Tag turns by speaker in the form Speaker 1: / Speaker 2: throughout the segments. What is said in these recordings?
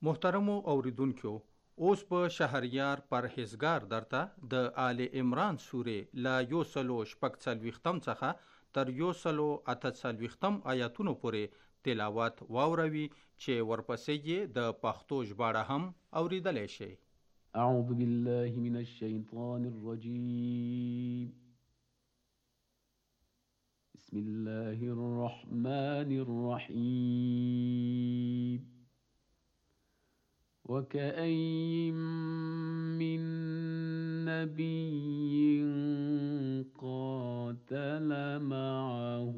Speaker 1: محترمو اوریدونکو، اوس په شهریار پرهیزګار درته د آل عمران سورې لا 140 څخه تر 148 آیاتونو پورې تلاوت واوروي چې ورپسې یې د پښتو ژباړه هم اوریدلی شي.
Speaker 2: اعوذ بالله من الشیطان الرجیم. بسم الله الرحمن الرحیم. وكأين من نبي قاتل معه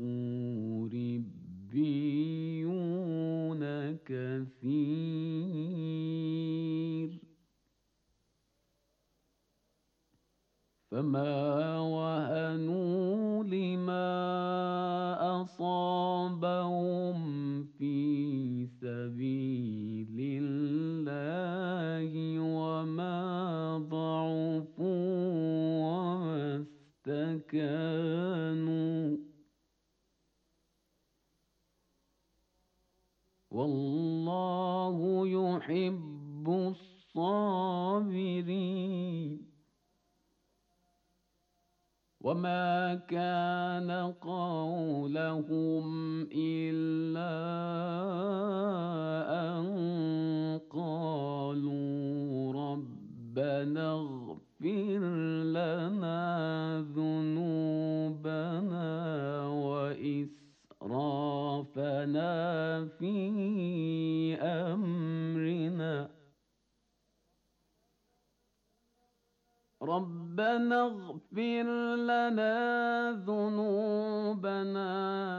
Speaker 2: ربيون كثير فما وهنوا لما أصابهم في سبيل الله وما ضعفوا وما استكانوا والله يحب الصابرين. وما كان قولهم إلا أن قالوا ربنا اغفر لنا ذنوبنا وإسرافنا في أمرنا ربنا اغفر لنا ذنوبنا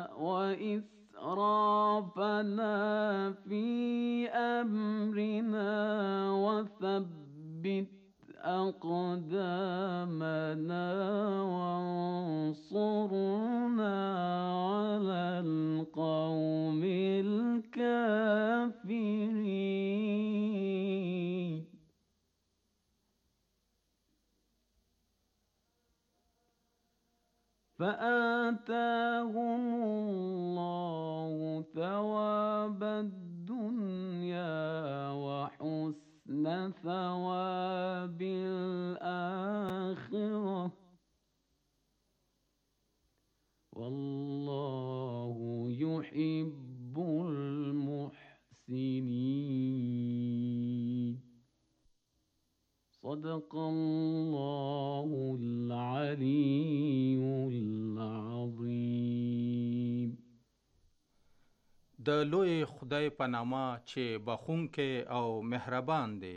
Speaker 2: وإسرافنا في أمرنا وثبت أقدامنا وانصرنا على القوم الكافرين. فآتاهم الله ثواب الدنيا وحسن ثواب الآخرة والله يحب المحسنين. صدق الله العلي العظيم.
Speaker 1: د لوی خدای په نامه چې بخښونکی او مهربان دی.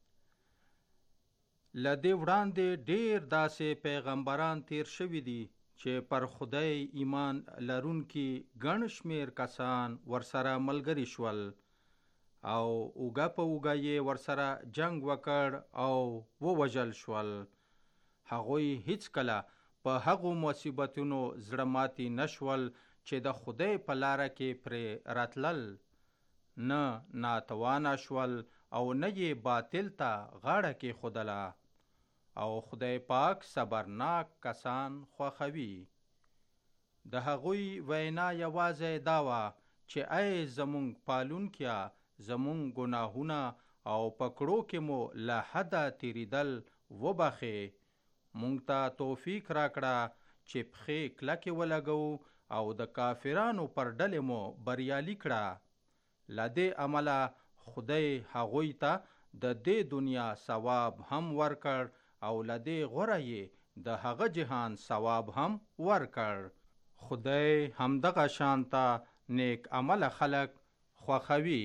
Speaker 1: له دې وړاندې ډېر داسې پیغمبران تیر شوي دي چې پر خدای ایمان لرونکي ګڼ شمېر کسان ورسره ملګري شول او اوږه په اوږه یې ورسره جنگ وکړ او ووژل شول. هغوی هیڅکله په هغو مصیبتونو زړه ماتي نشول چې د خدای په لاره کې پرې راتلل، نه ناتوانه شول او نه یې باطل ته غاړه کېښودله. او خدای پاک صبرناک کسان خوښوي. د هغوی وینا یوازې دا وه چې ای زمونږ پالونکیه، زمونږ ګناهونه او پکړو کې مو له حده تیریدل وبخې. مونږ ته توفیق راکړه چې پښې کلکې ولګو او د کافرانو پر ډلې مو بریالي کړه. له دې عمله خدای هغوی ته د دې دنیا ثواب هم ورکړ او له دې غوره یې د هغه جهان ثواب هم ورکړ. خدای همدغه شانته نیک عمله خلق خوښوي.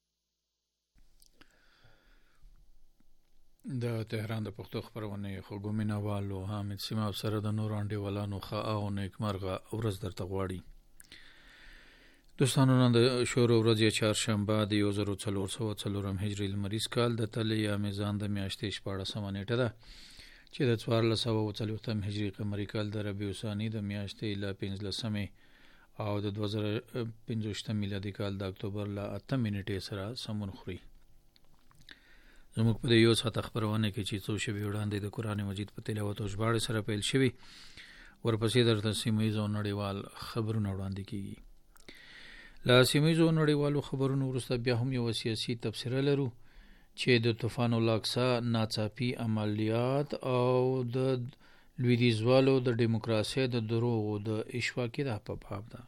Speaker 3: د تهران د پښتو خپرونې خوږو مینوالو حامد سیماب سره د نورو انډیوالانو ښه او نیکمرغه ورځ درته غواړي. دوستانو، نن د شور ورځ یې چهارشنبه د 1404 هجري لمریز کال د تلې یا میزان د میاشتې 14 نیټه ده چې د 1440 هجري قمري کال د ربیع الثاني د میاشتې له 15 او د 2015 میلادي کال د اکتوبر له 8 نیټې سره سمون خوري. زموږ په یو ساعت خبرونه کې چې څو شوي وړاندې د قرآن مجید په تلاوت او ژباړې سره پیل شوي، ورپسې درته سیمه ییز او نړیوال خبرونه وړاندې کیږي. لا سیمه‌ییزو نړیوالو خبرونو وروسته بیا هم یو سیاسي تبصره لرو چې د طوفان الاقصی ناڅاپي عملیات او د لویدیځوالو د دیموکراسي د دروغو د اشواکي د په باب ده.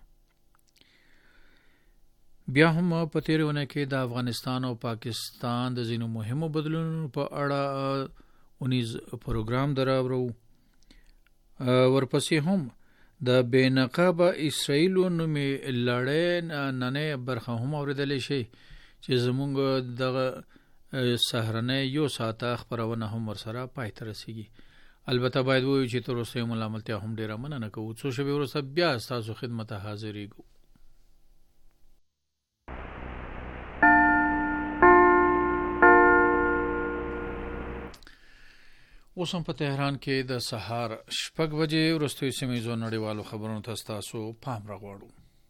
Speaker 3: بیا هم په تیرونه کې د افغانستان او پاکستان د ځینو مهمو بدلونونو په اړه 19 پروګرام دراوړو. ورپسې هم د بینقابه اسرائیلو نومې لړۍ نننۍ برخه هم اوریدلی شي چې زمونږ دغه سهرنۍ یو ساعته خپرونه هم ورسره پای ته رسیږي. البته باید ووایو چې تر اوسه مو ملامتیا هم ډیره مننه کوو. څو شپې وروسته بیا ستاسو خدمت ته حاضرېږو. اوس هم په تهران کې د سهار 6 بجې وروستیو سیمه‌ییزو نړیوالو خبرونو ته ستاسو پام راغواړو.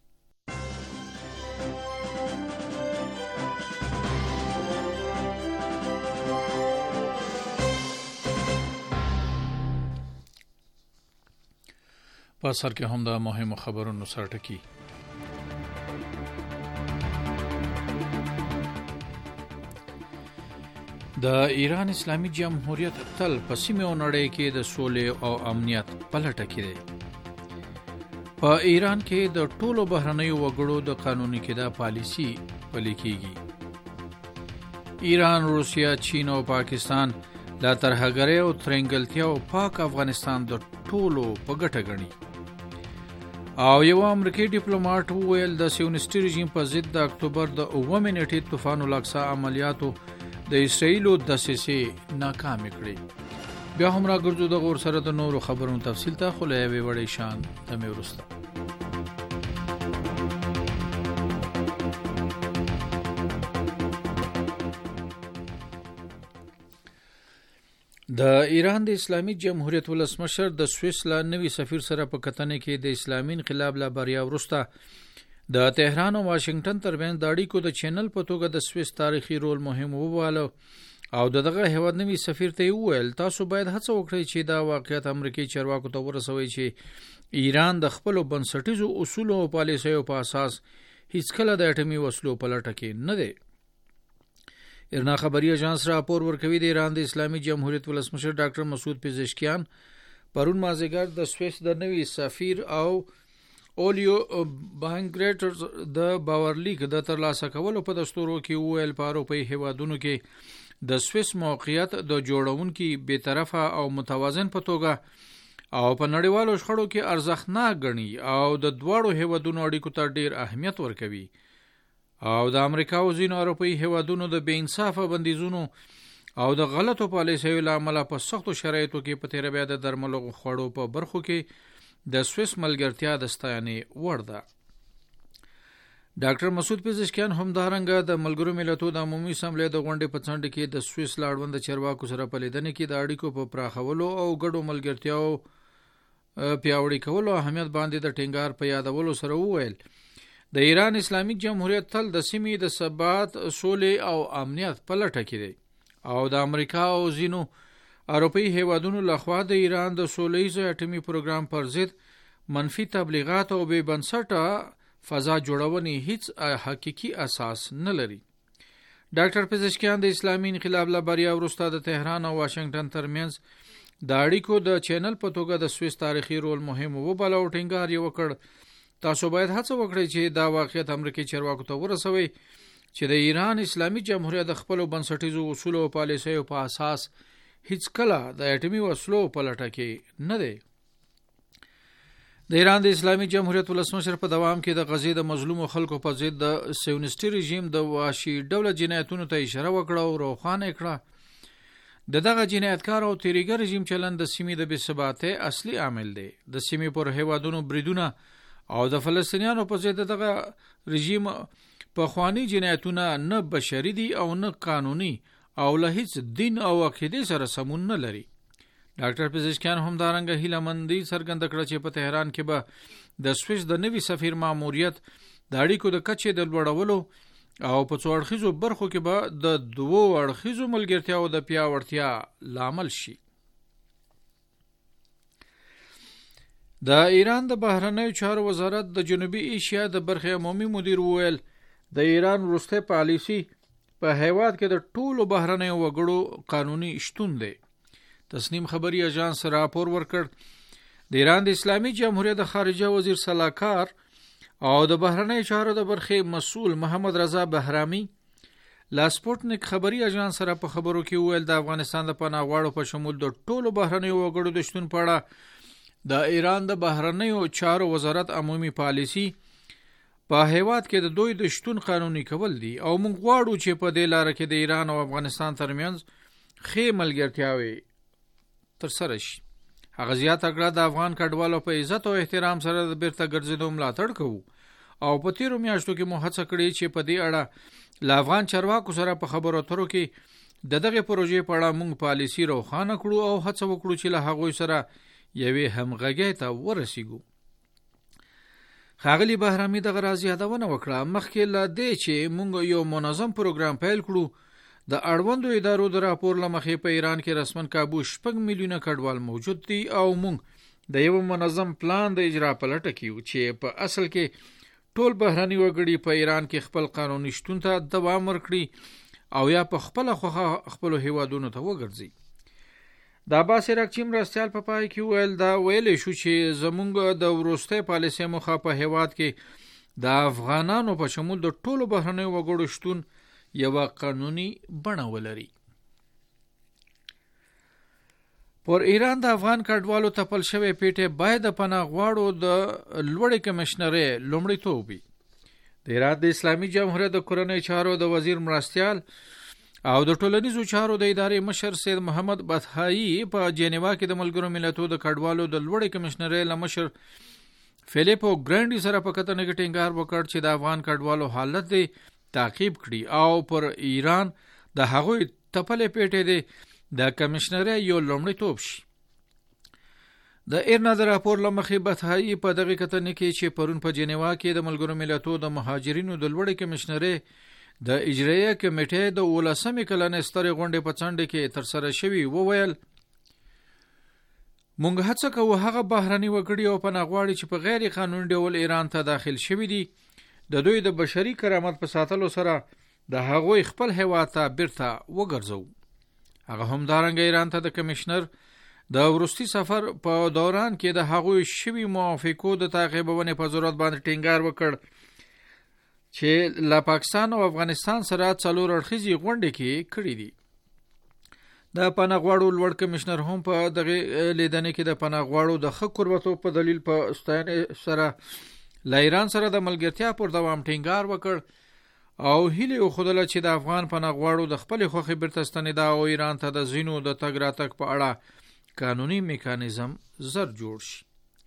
Speaker 3: په سر کې هم د مهمو خبرونو سرټکی. د ایران اسلامي جمهوریت تل په سیمه او نړۍ کې د سولې او امنیت پلټه کې دی. په ایران کې د ټولو بهرنیو وګړو د قانوني کېدا پالیسي پلي کېږي. ایران، روسیا، چین او پاکستان لا ترهګرۍ او ترنګلتیا او پاک افغانستان د ټولو په ګټه ګڼي. او یو امریکایي ډیپلوماټ وویل د سیونیستي رژیم په ضد د اکتوبر د 9 نیټې طوفان الاقصی عملیاتو د اسرائیلو دسیسې ناکامې کړې. بیا هم راګرځو د غور سره د نورو خبرونو تفصیل ته، خو له یوې وړې شان دمې وروسته. د ایران د اسلامي جمهوریت ولسمشر د سویس لا نوي سفیر سره په کتنې کې د اسلامي انقلاب لا بریا وروسته د تهران او واشنگټن ترمنځ د اړیکو د چینل په توګه د سویس تاریخي رول مهم وباله او دغه هیواد نوي سفیر ته وویل تاسو باید هڅه وکړئ چې دا واقعیت امریکایي چارواکو ته ورسوي چې ایران د خپل بنسټیزو اصولو او پالیسیو په اساس هیڅ کله د اټومي وسلو په لټه کې نه دی. ایرنا خبري اژانس راپور ورکوي د ایران د اسلامي جمهوریت ولسمشر ډاکټر مسعود پزشکیان پرون مازیګر د سویس د نوي سفیر او اولیو بانګریټر د باورلیک د ترلاسه کولو په دستورو کې ویل په اروپایي هیوادونو کې د سویس موقعیت د جوړونکو بی‌طرفه او متوازن په توګه او په نړیوالو شخړو کې ارزښتناک ګڼي او د دواړو هیوادونو اړیکو ته ډیر اهمیت ورکوي او د امریکا او ځینو اروپایي هیوادونو د بې انصافه بندیزونو او د غلطو پالیسیو له امله په سختو شرایطو کې په تیر بیا د درملو خوړو په برخو کې د سویس ملګرتیا د ستاینې وړ ده. ډاکټر مسعود پزشکیان همدارنګه د ملګرو ملتونو د عمومي اسمبلی د غونډې په څنډه کې د سویس لاړوند چارواکو سره په لیدنې کې د اړیکو په پراخولو او ګډو ملګرتیاو پیاوړي کولو اهمیت باندې د ټینګار په یادولو سره وویل د ایران اسلامي جمهوریت تل د سیمې د ثبات، سولې او امنیت په لټه کې دی او د امریکا او ځینو اروپایي هیوادونو لخوا د ایران د سوله‌ییز اټومي پروګرام پر ضد منفي تبلیغات او بې بنسټه فضا جوړونې هیڅ حقيقي اساس نه لري. ډاکټر پزشکیان د اسلامي انقلاب له بریا وروسته د تهران او واشنگټن ترمنځ د اړیکو د چینل په توګه د سویس تاریخي رول مهم وباله او ټینګار یې وکړ تاسو باید هڅه وکړئ چې دا واقعیت امریکایي چارواکو ته ورسوي چې د ایران اسلامي جمهوریت د خپل بنسټیزو اصولو او پالیسیو په اساس هیڅ کله د اټومي وسلو په لټه کې نه دی. د ایران د اسلامي جمهوریت ولسمشر په دوام کې د غزې د مظلومو خلکو په ضد د سیونیستي رژیم د وحشي ډول جنایتونو ته اشاره وکړه او روښانه کړه دغه جنایتکار او تیریګر رژیم چلند د سیمې د بې ثباتۍ اصلي عامل دی. د سیمې پر هیوادونو بریدونه او د فلسطینیانو په ضد دغه رژیم په خواني جنایتونه نه بشري دي او نه قانوني او له هیڅ دین او عقیدې سره سمون نه لري. ډاکټر پزشکیان همدارنګه هیله مندي څرګنده کړه چې په تهران کې به د سویس د نوي سفیر ماموریت د اړیکو د کچې د لوړولو او په څو اړخیزو برخو کې به د دوو اړخیزو ملګرتیاو د پیاوړتیا لامل شي. د ایران د بهرنیو چارو وزارت د جنوبي ایشیا د برخې عمومي مدیر وویل د ایران وروستی پالیسي په هیواد کې د ټولو بهرنیو وګړو قانوني شتون دی. تسنیم خبري اژانس راپور ورکړ د ایران د اسلامي جمهوریت د خارجه وزیر سلاکار او د بهرنیو چارو د برخې مسؤل محمد رضا بهرامي لا سپوتنیک خبري اژانس سره په خبرو کې وویل د افغانستان د پناه په شمول د ټولو بهرنیو وګړو د شتون په اړه د ایران د بهرنیو چارو وزارت عمومي پالیسي په هیواد کې د دوی د شتون قانوني کول دي او موږ غواړو چې په دې لار کې د ایران او افغانستان ترمنځ ښې ملګرتیاوي ترسره شي. هغه زیاته کړه د افغان کډوالو په عزت او احترام سره د بیرته ګرځېدو ملاتړ کوو او په تیرو میاشتو کې مو هڅه کړې چې په دې اړه له افغان چارواکو سره په خبرو اترو کې د دغه پروژې په اړه موږ پالیسي روښانه کړو او هڅه وکړو چې له هغوی سره یوې همغږۍ ته ورسیږو. ښاغلي بهرامي دغه راز یادونه وکړه مخکې له دې چې موږ یو منظم پروګرام پیل کړو د اړوندو ادارو د راپور له مخې په ایران کې رسمن کابو 6 میلیونه کډوال موجود دي او موږ د یو منظم پلان د اجرا په لټه کې چې په اصل کې ټول بهرني وګړي په ایران کې خپل قانوني شتون ته دوام ورکړي او یا په خپل خوخه خپل هیوادونو ته وګرځي. د عباس راکچی مرستیال په پای کې ویل دا ویل شو چې زمونږ د وروستي پالیسي مخه په هیواد کې د افغانانو په شمول د ټولو بهرنیو وګړو شتون یو قانوني بڼه ولري. پر ایران د افغان کډوالو تپل شوی پیټه باید د پناه غواړو د لوړې کمشنرۍ لومړیتوب وي. د ایران د اسلامي جمهوریت د کورنۍ چارو د وزیر مرستیال او د ټولنیزو چارو د ادارې مشر سید محمد بطحایی په جنیوا کې د ملګرو ملتونو د کډوالو د لوړې کمشنرۍ لمشر فلیپو ګرانډي سره په کتنه کې ټینګار وکړ چې د افغان کډوالو حالت دی تعقیب کړي او پر ایران د هغوی تپلې پیټې دی د کمشنرۍ یو لومړیتوب شي. د ایرنا د راپور لمخې بطحایی په دغه کتنه کې چې پرون په جنیوا کې د ملګرو ملتونو د مهاجرینو د لوړې کمشنرۍ د اجرایه کمیټې د 18 کلنې سترې غونډې په څنډه کې ترسره شوی وویل مونږ هڅه کوو هغه بهرني وګړي او پناه غواړي چې په غیر قانوني ډول ایران ته داخل شوي دي د دوی د بشري کرامت په ساتلو سره د هغوی خپل هیواد ته بیرته وګرځو. هغه همدارنګه ایران ته د کمشنر د ورستي سفر په دوران کې د هغوی شوي موافقو د تعقیبونې په ضرورت باندې ټینګار وکړ چې له پاکستان او افغانستان سره څلور اړخیزې غونډې کې کړې دي. د پناه غواړو لوړ کمشنر هم په دغه لیدنې کې د پناه غواړو د ښه قربتو په دلیل په ستاینې سره له ایران سره د ملګرتیا پر دوام ټینګار وکړ او هیله وښودله چې د افغان پناه غواړو د خپل خوخي بیرته ستنېدا او ایران ته د ځینو د تګ راتګ په اړه قانوني میکانیزم زر جوړ شي.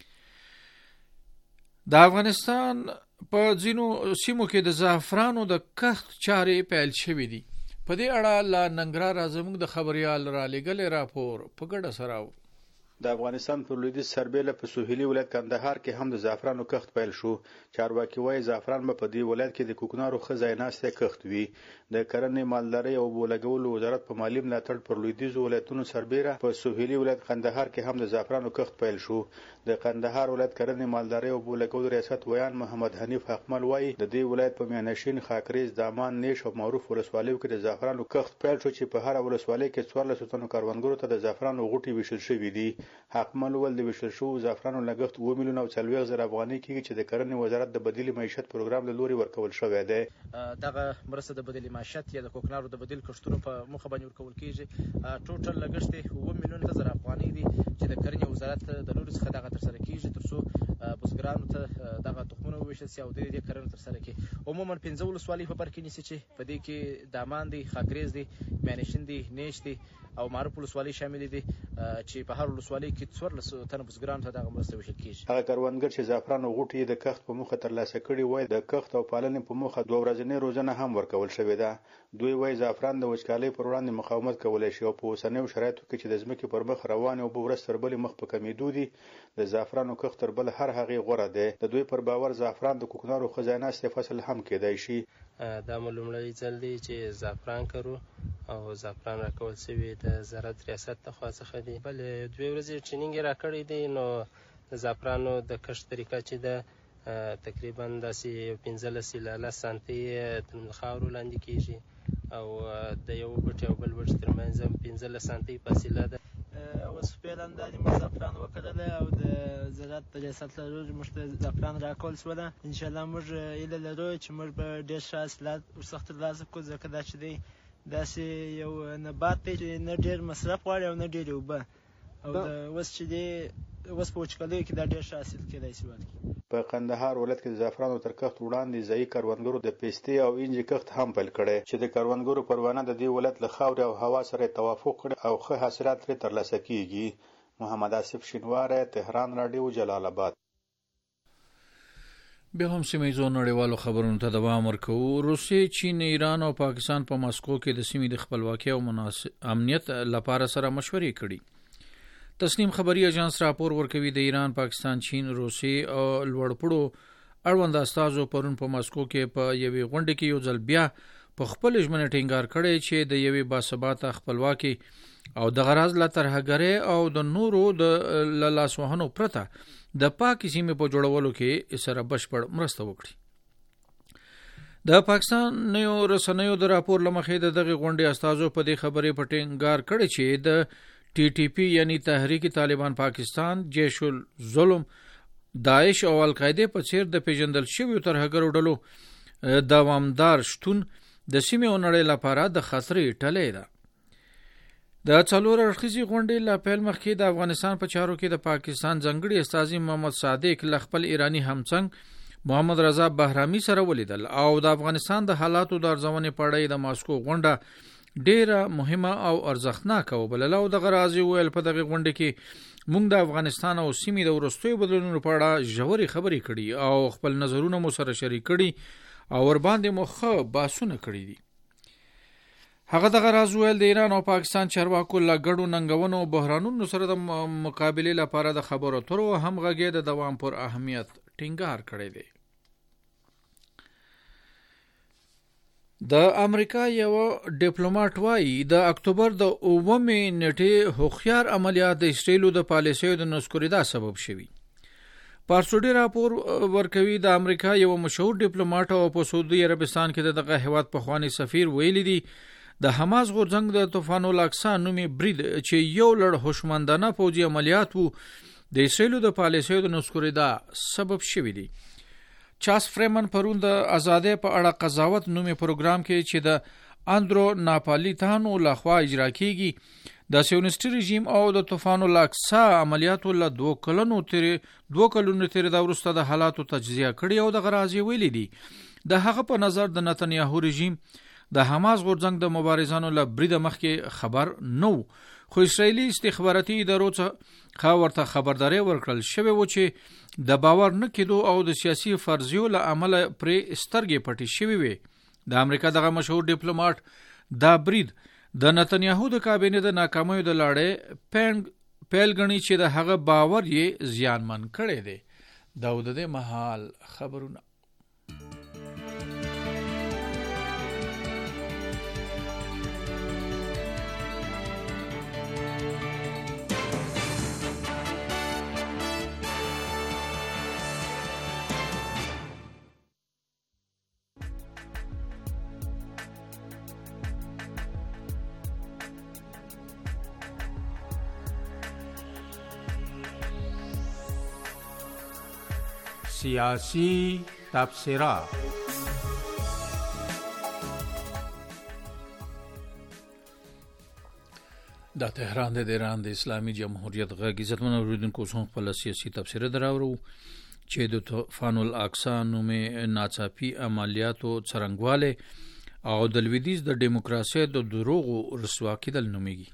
Speaker 3: د افغانستان په ځینو سیمو کې د زعفرانو د کښت چارې پیل شوې دي. په دې اړه لا ننګرهار زموږ د خبريال را لېږلی راپور په ګډه سره
Speaker 4: د افغانستان پر لویدیځ سربېله په سوهیلي ولایت کندهار کې هم د زعفرانو کښت پیل شو. چارواکي وایي زعفران به په دې ولایت کې د کوکنارو ښه ځایناستې کښت وي. د کرنې مالدارۍ او اوبو لګولو وزارت په مالي ملاتړ پر لویدیځو ولایتونو سربېره په سوهیلي ولایت کندهار کې هم د زعفرانو کښت پیل شو. د کندهار ولایت کرنې مالدارۍ او اوبو لګولو ریاست ویان محمد حنیف حقمل وایي د دې ولایت په میانشین خاکریز دامان نیش او معروف ولسوالیو کې د زعفرانو کښت پیل شو چې په هر ولسوالۍ کې 14 تنو کاروانګرو ته د زعفرانو غوټي ویشل شوي دي. حقمل ول د ویشل شو زعفرانو لګښت 2 میلیون او 40 زره افغانۍ کېږي چې د کرنې وزارت د بدیل معیشت پروګرام له لوري ورکول شوی دی.
Speaker 5: دغه مرسته د بدیل معیشت یا د کوکنارو د بدیل کښتونو په مخه باندې ورکول کېږي. ټوټل لګښت 2 میلیون زره افغانۍ دي چې د کرنې وزارت د لوري څخه دغه ترسره کېږي ترڅو بزګرانو ته دغه تخمونه وویشل شي او د دې کرنه ترسره کړي. عموما 15 ولسوالۍ په بر کې نیسي چې په دې کې دامان دی، خاکریز دی، میانشین دی، نیش دی او معروف ولسوالۍ شامل دي چې په هر ولسوالۍ کې 14 تنه بزګرانو ته دغه مرسته ویشل کېږي.
Speaker 4: هغه کاروانګر چې زعفرانو غوټي د کښت په موخه ترلاسه کړي وای د کښت او پالنې په موخه 2 ورځې روزنه هم ورکول شوې ده. دوی وای زعفران د وچکالۍ پر وړاندې مقاومت کولای شي او په اوسنیو شرایطو کې چې د ځمکې پر مخ روان او په ورځ تر بلې مخ په کمیدو دي د زعفرانو کښت تر بل هر هغه غوره دی. د دوی پر باور زعفران د کوکنارو خزانه فصل هم کېدای شي.
Speaker 6: دا لومړی ځل دی چې زعفران کرو او زعفران راکول شوی د زراعت ریاست ته خوا څخه دی. بل 2 ورځې ټریننګ راکړی دی نو د زعفرانو د کښت طریقه چې ده تقریبا داسې 15 له 10 سانتي تر خاورو لاندې کېږي او د یو بوټي او بل بوټي ترمنځ 15 سانتي فاصله ده.
Speaker 7: اوس فعلا دا موږ زعفران وکړله او د زراعت د ریاست لرو موږ ته زعفران راکول شوله. انشاءالله موږ هیله لرو چې موږ به ډېر ښه حاصلات ورڅخه ترلاسه کړو، ځکه دا چې دی داسې یو نبات دی چې نه ډېر مصرف غواړي او نه ډېرې اوبه، او اوس چې دی اوس په وچکالیو کې دا ډېر ښه حاصل کېدای شي ورکړي.
Speaker 4: په قندهار ولایت کې د زعفرانو تر کښت وړاندې ځایي کروندګرو د پستې او انجي کښت هم پیل کړی چې د کروندګرو پروانه د دې ولایت له خاورې او هوا سره توافق کړي او ښه حاصلات ترې ترلاسه کیږي. محمد آصف شینواری، تهران رادیو، جلال آباد.
Speaker 3: بیا هم سیمه‌ییزو نړیوالو خبرونو ته دوام ورکوو. روسیې، چین، ایران او پاکستان په ماسکو کې د سیمې د خپلواکۍ او امنیت لپاره سره مشورې کړي. تسنیم خبري اژانس راپور ورکوي د ایران، پاکستان، چین، روسیې او لوړپوړو اړوند استازو پرون په ماسکو کې په یوې غونډه کې یو ځل بیا په خپل ژمنه ټینګار کړی چې د یوې باثباته خپلواکۍ او د غرض له ترهګرۍ او د نورو د لاسوهنو پرته د پاکې سیمې په جوړولو کې سره بشپړ مرسته وکړي. د پاکستان نو رسنیو د راپور لمخې د دغه غونډې استازو په دې خبرې په ټینګار کړی چې د TTP یعنی تحریک طالبان پاکستان، جیش الظلم، داعش او القاعده په څیر د پیژندل شویو ترهګرو ډلو دوامدار شتون د سیمې او نړۍ لپاره د خطرې ټلې ده. د څلور اړخیزې غونډې له پیل مخکې د افغانستان په چارو کې د پاکستان ځانګړي استازي محمد صادق له خپل ایرانی همڅنګ محمد رضا بهرامي سره ولیدل او د افغانستان د حالاتو د ارزونې په اړه د ماسکو غونډه ډیره مهمه او ارزښتناکه وبلله او د غرازي ویل په دغه غونډه کې موږ د افغانستان او سیمې د وروستیو بدلونونو په اړه ژورې خبرې کړي او خپل نظرونه مو سره شریک کړي او ور باندې مو ښه بحثونه کړي دي. هغه د غراز ویل د ایران او پاکستان چارواکو له ګډو ننګونو او بحرانونو سره د مقابلې لپاره د خبرو اترو همغږي د دوام پر اهمیت ټینګار کړی دی. د امریکا یو ډیپلوماټ وایي د اکتوبر د 9 نیټې هوښیار عملیات د اسرائیل د پالیسیو د نسکوریدا سبب شوي. پارسوډي راپور ورکوي د امریکا یو مشهور ډیپلوماټ او په سعودي عربستان کې دغه هیواد پخوانی سفیر ویلي دي د حماس غورځنګ د طوفان الاقصی نومي برید چې یو لړ هوشمندانه فوجي عملیات وو د اسرائیل د پالیسیو د نسکوریدا سبب شوي دي. چاس فریمن پرون د آزادۍ په اړه قضاوت نومي پروګرام کې چې د اندرو ناپالیتانو لخوا اجرا کیږي د سیونیسټي رژیم او د طوفان الاقصی عملیاتو له 2 کلونو تیر دا وروسته د حالاتو تجزیه کړي او د غرازي ویلي دي د هغه په نظر د نتنیاهو رژیم د حماس غورځنګ د مبارزانو له برید مخکې خبر نو، خو اسرائیلي استخباراتي ادارو څخه ورته خبرداري ورکړل شوی و چې د باور نه کېدو او د سیاسي فرضیو له امله پرې سترګې پټې شوی وي. د امریکا دغه مشهور ډیپلوماټ دا برید د نتنیاهو د کابینې د ناکامیو د لړۍ پیل غني چې د هغه باور یې زیانمن کړی دی. دا د دې مهال خبرونه.
Speaker 1: سیاسی تبصره.
Speaker 3: د تهران د ایران د اسلامي جمهوریت غږ عزتمن اوریدونکو څو خپل سیاسي تبصره دراوړو چې د طوفان الاقصی نومې ناڅاپي عملیاتو څرنګواله او د لویدیز د دیموکراسي د دروغو رسوا کېدل نومېږي.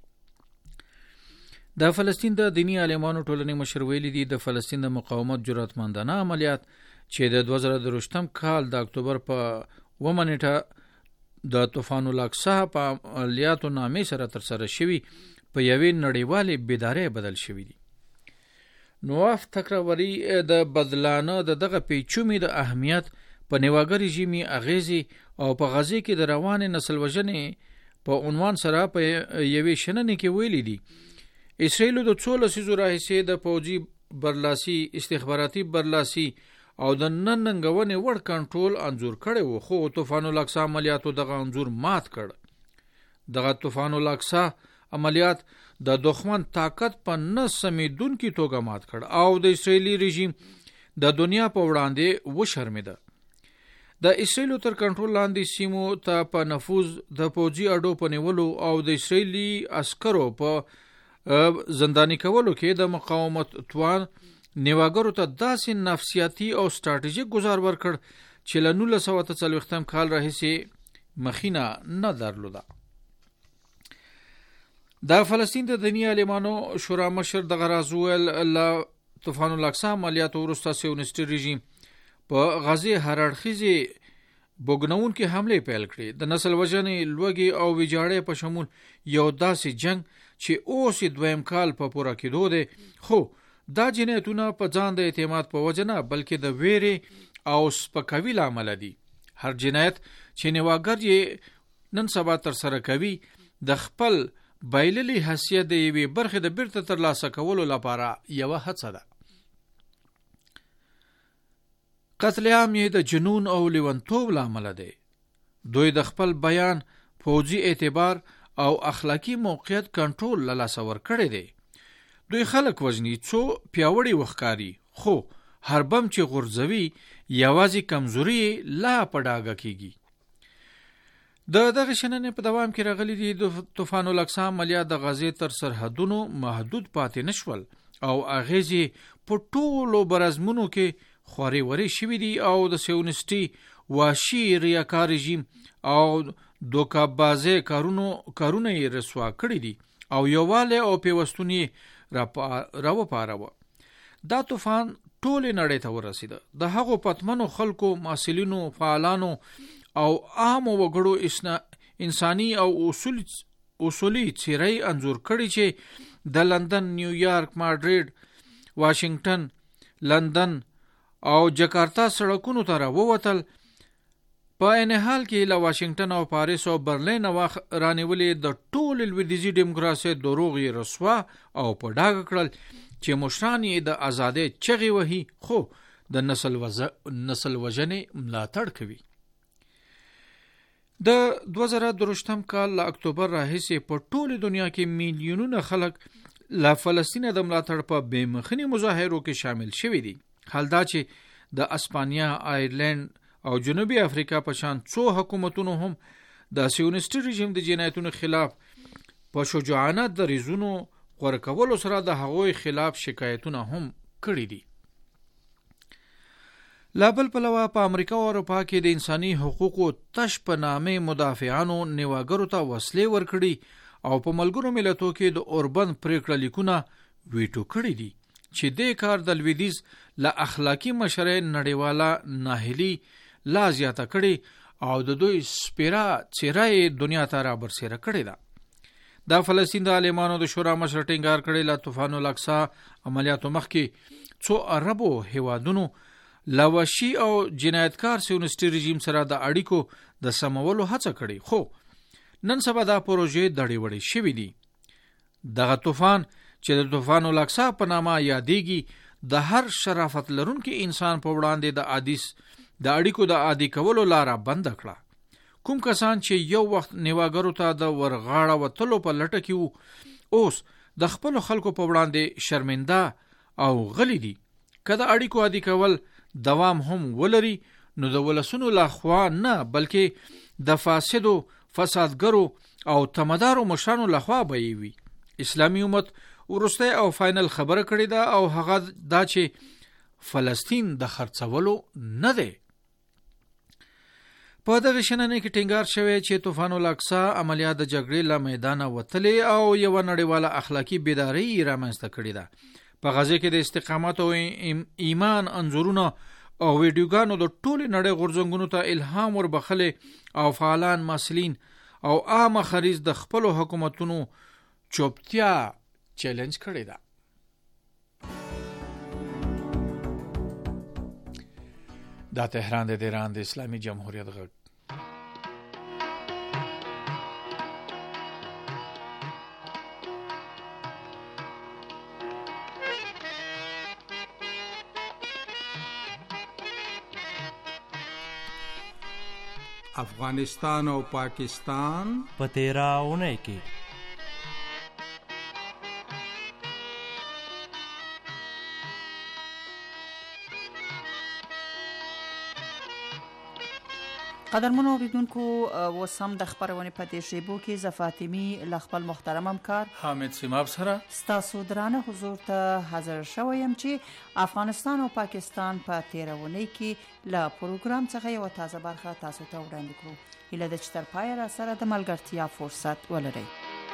Speaker 3: د فلسطین د دینی عالمانو ټولنې مشر ویلي دي د فلسطین د مقاومت جرأتمندانه عملیات چې د 2023 کال د اکتوبر په 9 نیټه د طوفان الاقصی په عملیاتو نامې سره ترسره شوي په یوې نړیوالې بیدارۍ بدل شوي دي. نواف تکراوري د بدلانه دغه پیچومي د اهمیت په نیواګر رژیمي اغیزي او په غزه کې د روان نسل وژنې په عنوان سره په یوې شننې کې ویلي دي اسرائیل د 14 راهیسې د پوځي برلاسي استخباراتي برلاسي او د ننګونې وړ کنټرول انزور کړي وو، خو طوفان الاقصی عملیاتو دغه انزور مات کړ. دغه طوفان الاقصی عملیات د دښمن طاقت په نه سمیدونکي توګه مات کړ او د اسرائیلي رژیم د دنیا په وړاندې وشرمېده. د اسرائیلو تر کنټرول لاندې سیمو ته په نفوذ د پوځي اډو په نیولو او د اسرائیلي عسکرو په زنداني کولو کې د مقاومت توان نیواګرو ته داسې نفسیاتي او ستراتیژیک گزار ورکړ چې له 1940 کال راهیسې مخینه نه درلوده. د فلسطین د دیني عالمانو شورا مشر دغه راز وویل له طوفان الاقصی عملیاتو وروسته صهیونیستي رژیم په غزې هر اړخیزې بوږنونکې حملې پیل کړې، د نسل وژنې، لوږې او ویجاړۍ په شمول یو داسې جنگ چې اوس یې 2 کال په پوره کېدو دی. خو دا جنایتونه په ځان د اعتماد په وجه نه بلکې د ویرې او سپکاوي له امله دي. هر جنایت چې نیواګر یې نن سبا تر سره کوي د خپل بایللي حیثیت د یوې برخې د بیرته ترلاسه کولو لپاره یوه هڅه ده. قتل عام یې د جنون او لیونتوب لامل دی. دوی د خپل بیان، پوځي اعتبار او اخلاقی موقعیت کنټرول له لاسه ورکړی دی. دوی خلک وژني څو پیاوړي وښکاري، خو هر بم چې غورځوي یوازې کمزوري لا په ډاګه کیږي. د دغه شننې په دوام کې راغلي دي د طوفان الاقصی عملیات د غزې تر سرحدونو محدود پاتې نشول او اغیزې په ټولو برزمونو کې خوري وری شوی دي او د صهیونیستي وحشي ریاکار رژیم او دوکابازه کارونه یې رسوا کړی دي او یووالی او پیوستونی راوپاروه. دا طوفان ټولې نړۍ ته ورسېده. د هغو پتمنو خلکو، محصلینو، فعالانو او عامو وګړو انساني او اصولي څیرې انځور کړي چې د لندن، نیویارک، ماډریډ، واشنگټن، لندن او جکارتا سړکونو ته راووتل. په عین حال کې له واشنگټن او پاریس او برلین رانیولې د ټول لویدیځي دیموکراسي دروغ یې رسوا او په ډاګه کړل چې مشران یې د ازادۍ چغې وهي خو د نسل وژنې ملاتړ کوي. د 2023 کال له اکتوبر راهیسې په ټول دنیا کې میلیونونه خلک له فلسطین د ملاتړ په بېمخني مظاهرو کې شامل شوي دي. حال دا چې د اسپانیا، آیرلند او جنوبي افریقا په شان څو حکومتونو هم د صهیونیستي رژیم د جنایتونو خلاف په شجاعانه دریځونو غوره کولو سره د هغوی خلاف شکایتونه هم کړي دي. لا بل پلوه په امریکا او اروپا کې د انساني حقوقو تش په نامه مدافعانو نیواګرو ته وسلې ورکړي او په ملګرو ملتونو کې د اوربن پریکړه لیکونه ویټو کړي دي چې د کار د لویدیز له اخلاقی مشرۍ نړیواله ناهیلي لا زیاته کړي او د دوی سپیره څیره دنیا ته را برسېره کړې ده. د فلسطین د عالمانو د شورا مشر ټینګار کړی له طوفان الاقصی عملیاتو مخکې څو عربو هیوادونو له وحشي او جنایتکار صهیونیستي رژیم سره د اړیکو د سمولو هڅه کړې، خو نن سبا دا پروژې دړې وړې شوې دي. دغه طوفان چې د طوفان الاقصی په نامه یادېږي د هر شرافت لرونکي انسان په وړاندې د اړیکو د عادي کولو لاره بند کړه. کوم کسان چې یو وخت نیواګرو ته د ورغاړه وتلو په لټه کې وو اوس د خپل خلکو په وړاندې شرمنده او غلي دي. که د اړیکو عادي کول دوام هم ولري نو د ولسونو لخوا نه بلکې د فاسدو، فسادګرو او تمدارو مشرانو لخوا به وي. اسلامي امت ورسته او فاینل خبره کړې ده او هغه دا چې فلسطین د خرڅولو نه دی. په دغه شننې کې ټینګار شوی چې طوفان الاقصی عملیات د جګړې له میدانه وتلې او یو نړیواله اخلاقی بیداری رامنځته کړې ده. په غزه کې د استقامت او ایمان انځورونه او ویډیوګانو د ټول نړۍ غورځنګونو ته الهام وربخلې او فعالان، مسلین او عام خریز د خپل حکومتونو چوپتیا چیلنج کړی ده. دا تهران د ایران د اسلامي جمهوریت غږ.
Speaker 1: افغانستان او پاکستان
Speaker 8: په تیراونه کې
Speaker 9: قدرمنو اوریدونکو وسم د خبرونه په دې شیبو کې ز فاطمی ل خپل محترم همکار
Speaker 3: حامد سیماب سره
Speaker 9: ستاسو درانه حضور ته حاضر شوم چې افغانستان او پاکستان په تیرونه کې ل پروګرام څخه یو تازه برخه تاسو ته وړاندې کړو هله د چتر پای را سره د ملګرتیا فرصت ولرئ.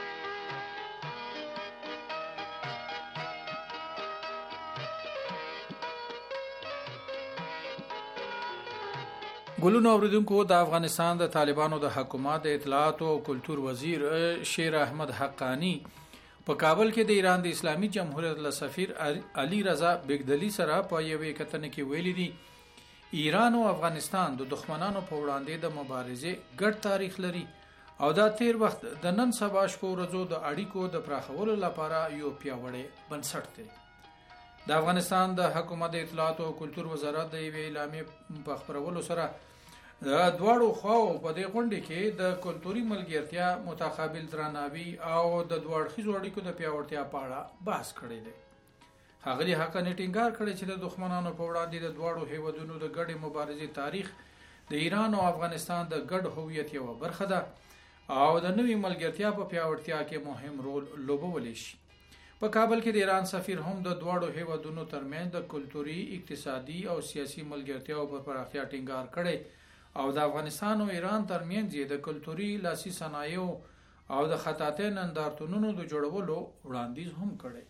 Speaker 3: ګلونو اوریدونکو د افغانستان د طالبانو د حکومت د اطلاعات او کلتور وزیر شیر احمد حقانی په کابل کې د ایران د اسلامي جمهوریت له سفیر علي رضا بګدلی سره په یوې کتنې کې ویلي دي ایران او افغانستان د دښمنانو په وړاندې د مبارزې ګډ تاریخ لري او دا تیر وخت د نن سبا شپو ورځو د اړیکو د پراخولو لپاره یو پیاوړی بنسټ دی. د افغانستان د حکومت د اطلاعات او کلتور وزارت د یوې اعلامیې په خبرولو سره د دواړو خواو په دې غونډه کې د کلتوري ملګرتیا متقابل درناوي او د دوه اړخیزو اړیکو د پیاوړتیا په اړه بحث کړی دی. ښاغلي حقانی ټینګار کړی چې د دښمنانو په وړاندې د دواړو هیوادونو د ګډې مبارزې تاریخ د ایران او افغانستان د ګډ هویت یوه برخه ده او د نوې ملګرتیا په پیاوړتیا کې مهم رول لوبولی شي. په کابل کې د ایران سفیر هم د دواړو هیوادونو ترمنځ د کلتوري، اقتصادي او سیاسي ملګرتیاو په پراختیا ټینګار کړی او د افغانستان او ایران ترمنځ د کلتوري لاسي صنایعو او د خطاطۍ نندارتونونو د جوړولو وړاندیز هم کړی.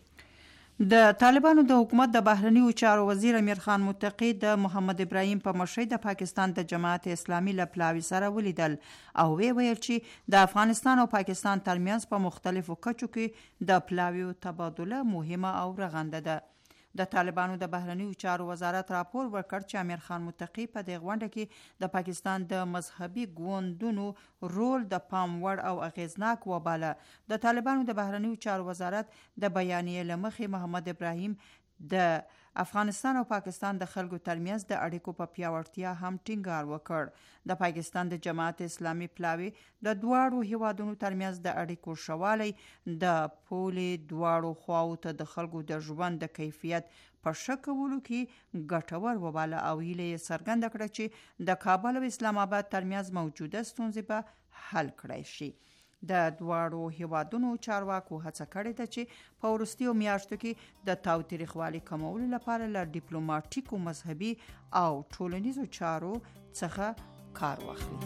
Speaker 9: د طالبانو د حکومت د بهرنیو چارو وزیر امیر خان متقی د محمد ابراهیم په مشرۍ د پاکستان د جماعت اسلامي له پلاوي سره ولیدل او ویل چې د افغانستان او پاکستان ترمنځ په مختلفو کچو کې د پلاویو تبادله مهمه او رغنده ده. د طالبانو د بهرنیو چارو وزارت راپور ورکړ چې امیر خان متقی په دې غونډه کې د پاکستان د مذهبي ګوندونو رول د پام وړ او اغیزناک وباله. د طالبانو د بهرنیو چارو وزارت د بیانیې له مخې محمد ابراهیم د افغانستان او پاکستان د خلکو ترمنځ د اړیکو په پیاوړتیا هم ټینګار وکړ. د پاکستان د جماعت اسلامي پلاوي د دواړو هیوادونو ترمنځ د اړیکو شوالی د پولې دواړو خواو ته د خلکو د ژوند د کیفیت په ښه کولو کې ګټور وباله او هیله یې څرګنده کړه چې د کابل او اسلام آباد ترمنځ موجوده ستونزې به حل کړای شي. د دواړو هیوادونو چارواکو هڅه کړې ده چې په وروستیو میاشتو کې د تاوتریخوالي کمولو لپاره له ډیپلوماټیکو، مذهبي او ټولنیزو چارو څخه کار واخلي.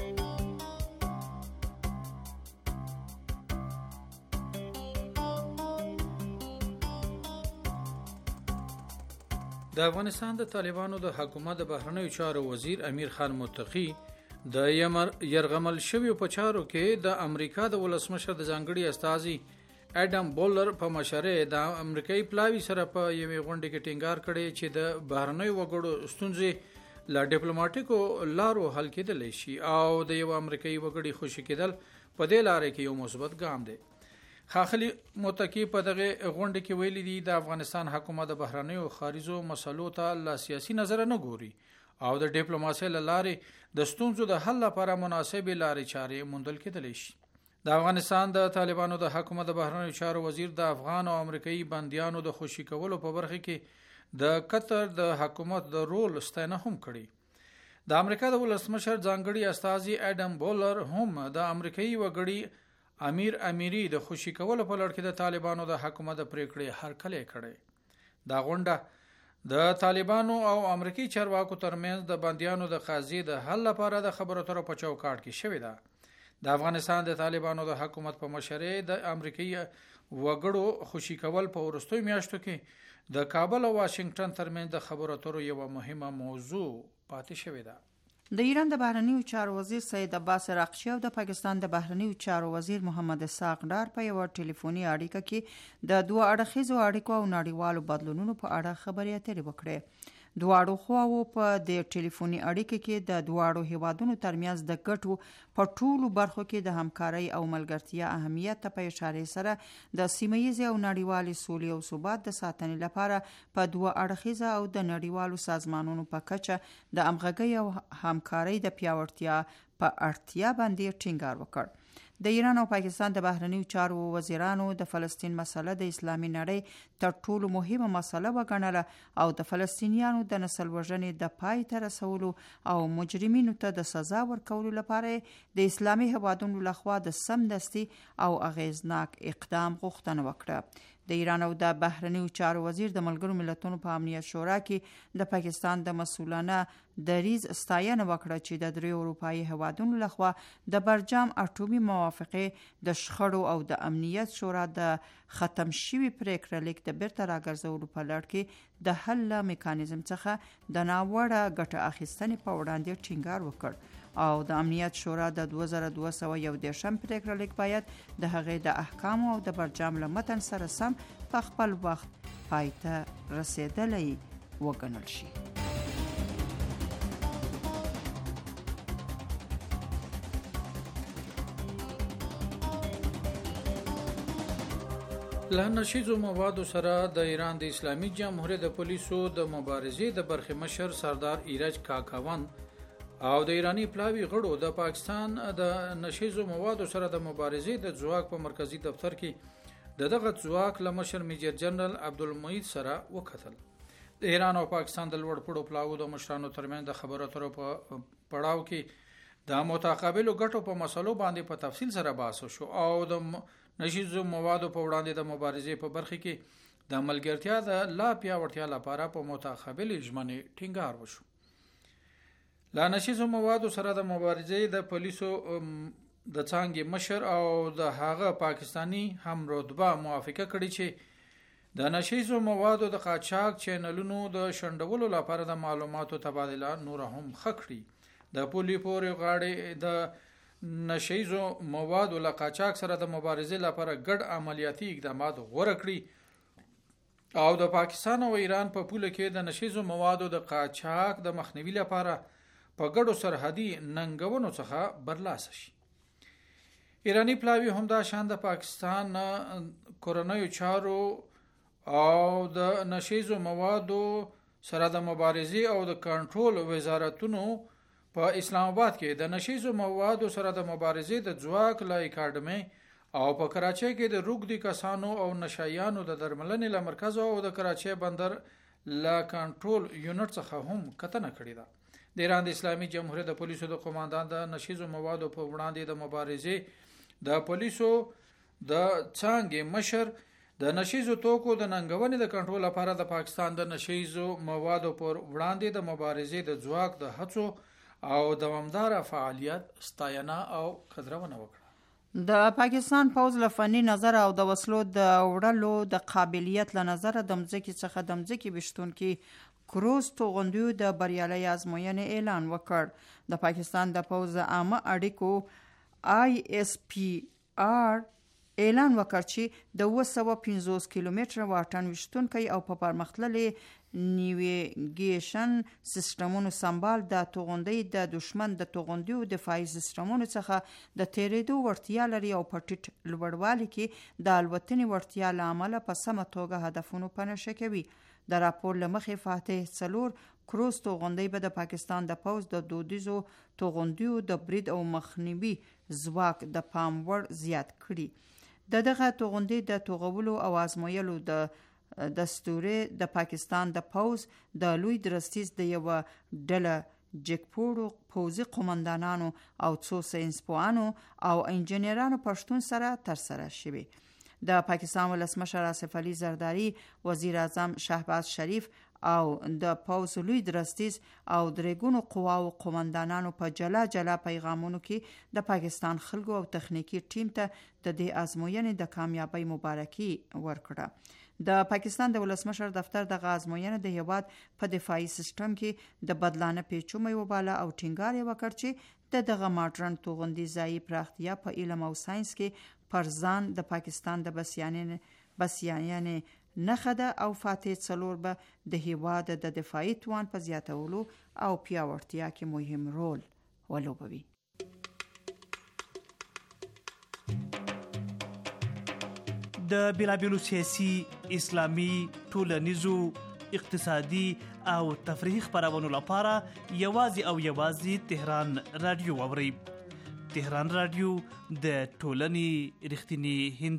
Speaker 3: د افغانستان د طالبانو د حکومت د بهرنیو چارو وزیر امیر خان متقی د یرغمل شویو په چارو کې د امریکا د ولسمشر د ځانګړي استازي اډم بولر په مشرۍ د امریکایي پلاوي سره په یوې غونډه کې ټینګار کړی چې د بهرنیو وګړو ستونزې له ډیپلوماټیکو لارو حل کېدلی شي او د یو امریکایي وګړي خوشي کېدل په دې لارې کې یو مثبت ګام دی. ښاغلي متقی په دغه غونډه کې ویلي دي د افغانستان حکومت د بهرنیو خارجو مسلو ته له سیاسي نظره نه ګوري او د ډیپلوماسۍ له لارې د ستونزو د حل لپاره مناسبې لارې چارې موندل کېدلی شي. د افغانستان د طالبانو د حکومت د بهرنیو چارو وزیر د افغان او امریکایي بندیانو د خوشي کولو په برخه کې د قطر د حکومت د رول ستاینه هم کړې. د امریکا د ولسمشر ځانګړي استازي اډم بولر هم د امریکایي وګړي امیر امیری د خوشي کولو په لړ کې د طالبانو د حکومت د پریکړې هرکلی کړی. دا غونډه د طالبانو او امریکایي چارواکو ترمنځ د بندیانو د قضیې د حل لپاره د خبرو اترو په چوکاټ کې شوې ده. د افغانستان د طالبانو د حکومت په مشرۍ د امریکایي وګړو خوشي کول په وروستیو میاشتو کې د کابل او واشنگټن ترمنځ د خبرو اترو یوه مهمه موضوع پاتې شوې ده.
Speaker 9: د ایران د بهرنیو چارو وزیر سید عباس عراقچی او د پاکستان د بهرنیو چارو وزیر محمد اسحاق ډار په یو ټلیفوني اړیکه کې د دوه اړخیزو اړیکو او نړیوالو بدلونونو په اړه خبرې اترې وکړې. دواړو خواو په د ټلیفوني اړیکې کې د دواړو هیوادونو ترمنځ د ګټو په ټولو برخو کې د همکارۍ او ملګرتیا اهمیت ته په اشاره سره د سیمه‌ییزې او نړیوالې سولې او ثبات د ساتنې لپاره په دوه اړخیزه او د نړیوالو سازمانونو په کچه د همغږۍ او همکارۍ د پیاوړتیا په اړتیا باندې ټینګار وکړ. د ایران او پاکستان د بهرنیو چارو وزیرانو د فلسطین مسله د اسلامي نړۍ تر ټولو مهمه مسله وګڼله او د فلسطینیانو د نسل وژنې د پای ته رسولو او مجرمینو ته د سزا ورکولو لپاره د اسلامي هیوادونو لخوا د سمدستي او اغیزناک اقدام غوښتنه وکړه. د ایران او د بهرنیو چارو وزیر د ملګرو ملتونو په امنیت شورا کې د پاکستان د مسؤلانه دریځ ستاینه وکړه چې د درې اروپایي هیوادونو لخوا د برجام اټومي موافقې د شخړو او د امنیت شورا د ختم شوي پریکړه لیک د بیرته راګرځولو په لړ کې د حل میکانیزم څخه د ناوړه ګټه اخیستنې په وړاندې ټینګار وکړ او د امنیت شورا د 2201 پریکړه لیک باید د هغې د احکامو او د برجام له متن سره سم په خپل وخت پای ته رسیدلی وګڼل شي.
Speaker 3: له نشیزو موادو سره د ایران د اسلامي جمهوریت د پولیسو د مبارزې د برخې مشر سردار ایرج کاکاوان او د ایرانی پلاوی غړو د پاکستان د نشیزو موادو سره د مبارزې د ځواک په مرکزی دفتر کې دغه ځواک له مشر میجر جنرال عبدالمعید سره وکتل. د ایران او پاکستان د لوړ پوړو پلاوو د مشرانو ترمنځ د خبرو اترو په پړاو کې د متقابلو ګټو په مسلو باندې په تفصیل سره بحث شو او د نشیزو موادو په وړاندې د مبارزې په برخه کې د ملګرتیا د لا پیاوړتیا لپاره په متقابل ژمنې ټینګار وشو. لا نشیزو موادو سره د مبارزې د پولیسو د څانګې مشر او د هغه پاکستانی هم رتبه موافقه کړې چې د نشیزو موادو د قاچاق چینلونو د شندولو لپاره د معلوماتو تبادله نور هم خکړي. د پولی پورې غاړې د نشیزو موادو له قاچاق سره د مبارزې لپاره ګډ عملیاتي اقدامات غوړه کړي او د پاکستان او ایران په پوله کې د نشیزو موادو د قاچاق د مخنیوي لپاره په ګډو سرحدي ننګونو څخه برلاسه شي. ایرانی پلاوی هم دا شان د پاکستان کورنیو چارو او د نشیزو موادو سره د مبارزې او د کنټرول وزارتونو په اسلام آباد کې د نشیزو موادو سره د مبارزې د ځواک له اکاډمي او په کراچۍ کې د روګدي کسانو او نشایانو د درملنې له مرکز او د کراچۍ بندر له کنټرول یونټ څخه هم کتنه کړې ده. د ایران د اسلامي جمهوریت د پولیسو د قوماندان د نشیزو موادو په وړاندې د مبارزې د پولیسو د څانګې مشر د نشیزو توکو د ننګونې د کنټرول لپاره د پاکستان د نشیزو موادو پر وړاندې د مبارزې د ځواک د هڅو او دوامدار فعالیت ستاینه او قدرونه وکړه.
Speaker 9: د پاکستان پوځ له فني نظر او د وسلو د وړلو د قابلیت له نظر د مځکې څخه د مځکې وشتونکي کروز توغندیو د بریالۍ ازموینې اعلان وکړ. د پاکستان د پوځ عامه اړیکو ISPR اعلان وکړ چې د 250 کیلومتره واټن وشتونکي او په پرمختللي نیویګیشن سیستمونو سمبال د توغندۍ د دشمن د توغندیو دفاعي سیستمونو څخه د تیریدو وړتیا لري او په ټیټ لوړوالي کې د الوتنې وړتیا له امله په سمه توګه هدفونو په نښه کوي. د راپور له مخې فاتح 4 کروز توغندۍ به د پاکستان د پوځ د دودیزو توغندیو د برید او مخنیوي ځواک د پام وړ زیات کړي. دغه توغندۍ د توغولو او ازمویلو د دستوري د پاکستان د پوځ د لوی درستیز د یو ډله جګپوړو پوځي قومندانانو او څو ساينسپوهانو او انجنیرانو پښتون سره ترسره شوی. د پاکستان ولسمشر آصف علي زرداری، وزیر اعظم شهباز شریف او د پوځ لوی درستیز او درېګونو قواو قومندانانو په جلا جلا پیغامونو کې د پاکستان خلکو او تخنیکی ټیم ته د دې ازموینې د کامیابی مبارکي ورکړه. د پاکستان د ولسمشر دفتر د ازموینې د هیواد په دفاعي سیستم کې د بدلانه پیچومې وباله او ټینګار وکړ چې دغه ماډرن توغندي ځای پراختیا په علم او ساينس کې پر ځان د پاکستان د بسیانین نښه ده او فاتح څلور به د هیواد د دفاعي توان په زیاتولو او پیاوړتیا کې مهم رول ولوبوي.
Speaker 8: د بیلابیلو سیاسي، اسلامي، ټولنیزو، اقتصادي او تفریحي خبرونو لپاره یوازې تهران رادیو اورئ. تهران رادیو د ټولنې رښتینی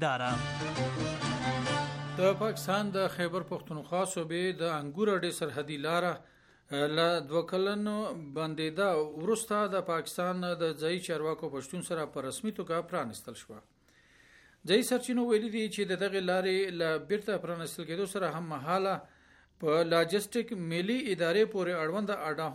Speaker 8: هنداره.
Speaker 3: د پاکستان د خیبر پختونخوا صوبې د انګور اډې سرحدي لاره له 2 کلونو بندیده وروسته د پاکستان د ځایي چارواکو پښتون سره په رسمي توګه پرانستل شوه. ځایي سرچینو ویلي دي چې دغه لارې له بیرته پرانستل کېدو سره هم مهاله په لاجستیک ملي ادارې پورې اړوند اډه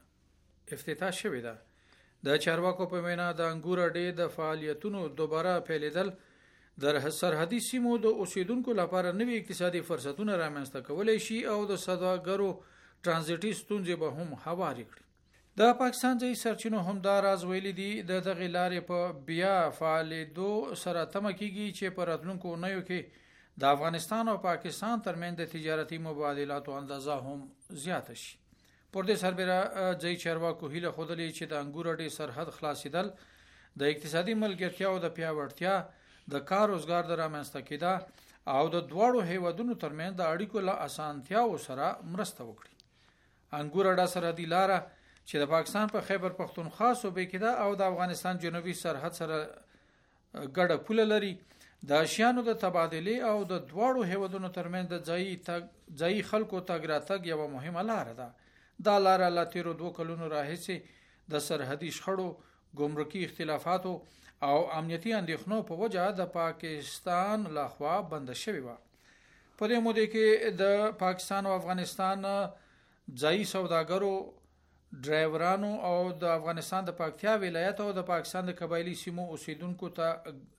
Speaker 3: هم افتتاح شوې ده. د چارواکو په وینا د انګور اډې د فعالیتونو دوباره پیلېدل د سرحدي سیمو د اوسیدونکو لپاره نوي اقتصادي فرصتونه رامنځته کولای شي او د سوداګرو ترانزیټي ستونزې به هم هوارې کړي. د پاکستان ځایي سرچینو هم دا راز ویلي دي د دغه لارې په بیا فعالېدو سره تمه کیږي چې په راتلونکو اونیو کې د افغانستان او پاکستان ترمنځ د تجارتي مبادلاتو اندازه هم زیاته شي. پر دې سربېره ځایي چارواکو هیله ښودلې چې د انګور اډې سرحد خلاصېدل د اقتصادي ملګرتیا او د پیاوړتیا د کار روزګار د رامنځته کېدا او د دواړو هیوادونو ترمنځ د اړیکو له اسانتیاو سره مرسته وکړي. انګور اډه سرحدي لاره چې د پاکستان په خیبر پختونخوا صوبې کې ده او د افغانستان جنوبي سرحد سره ګډه پوله لري، د شیانو د تبادلې او د دواړو هیوادونو ترمنځ د ځایي خلکو تګ راتګ یوه مهمه لاره ده. دا لاره له تیرو 2 کلونو راهیسې د سرحدي شخړو، ګمرکي اختلافاتو او امنیتي اندېښنو په وجه د پاکستان لخوا بنده شوې وه. په دې موده کې د پاکستان او افغانستان ځایي سوداګرو، ډرایورانو او د افغانستان د پکتیا ولایت او د پاکستان د قبایلی سیمو اوسیدونکو ته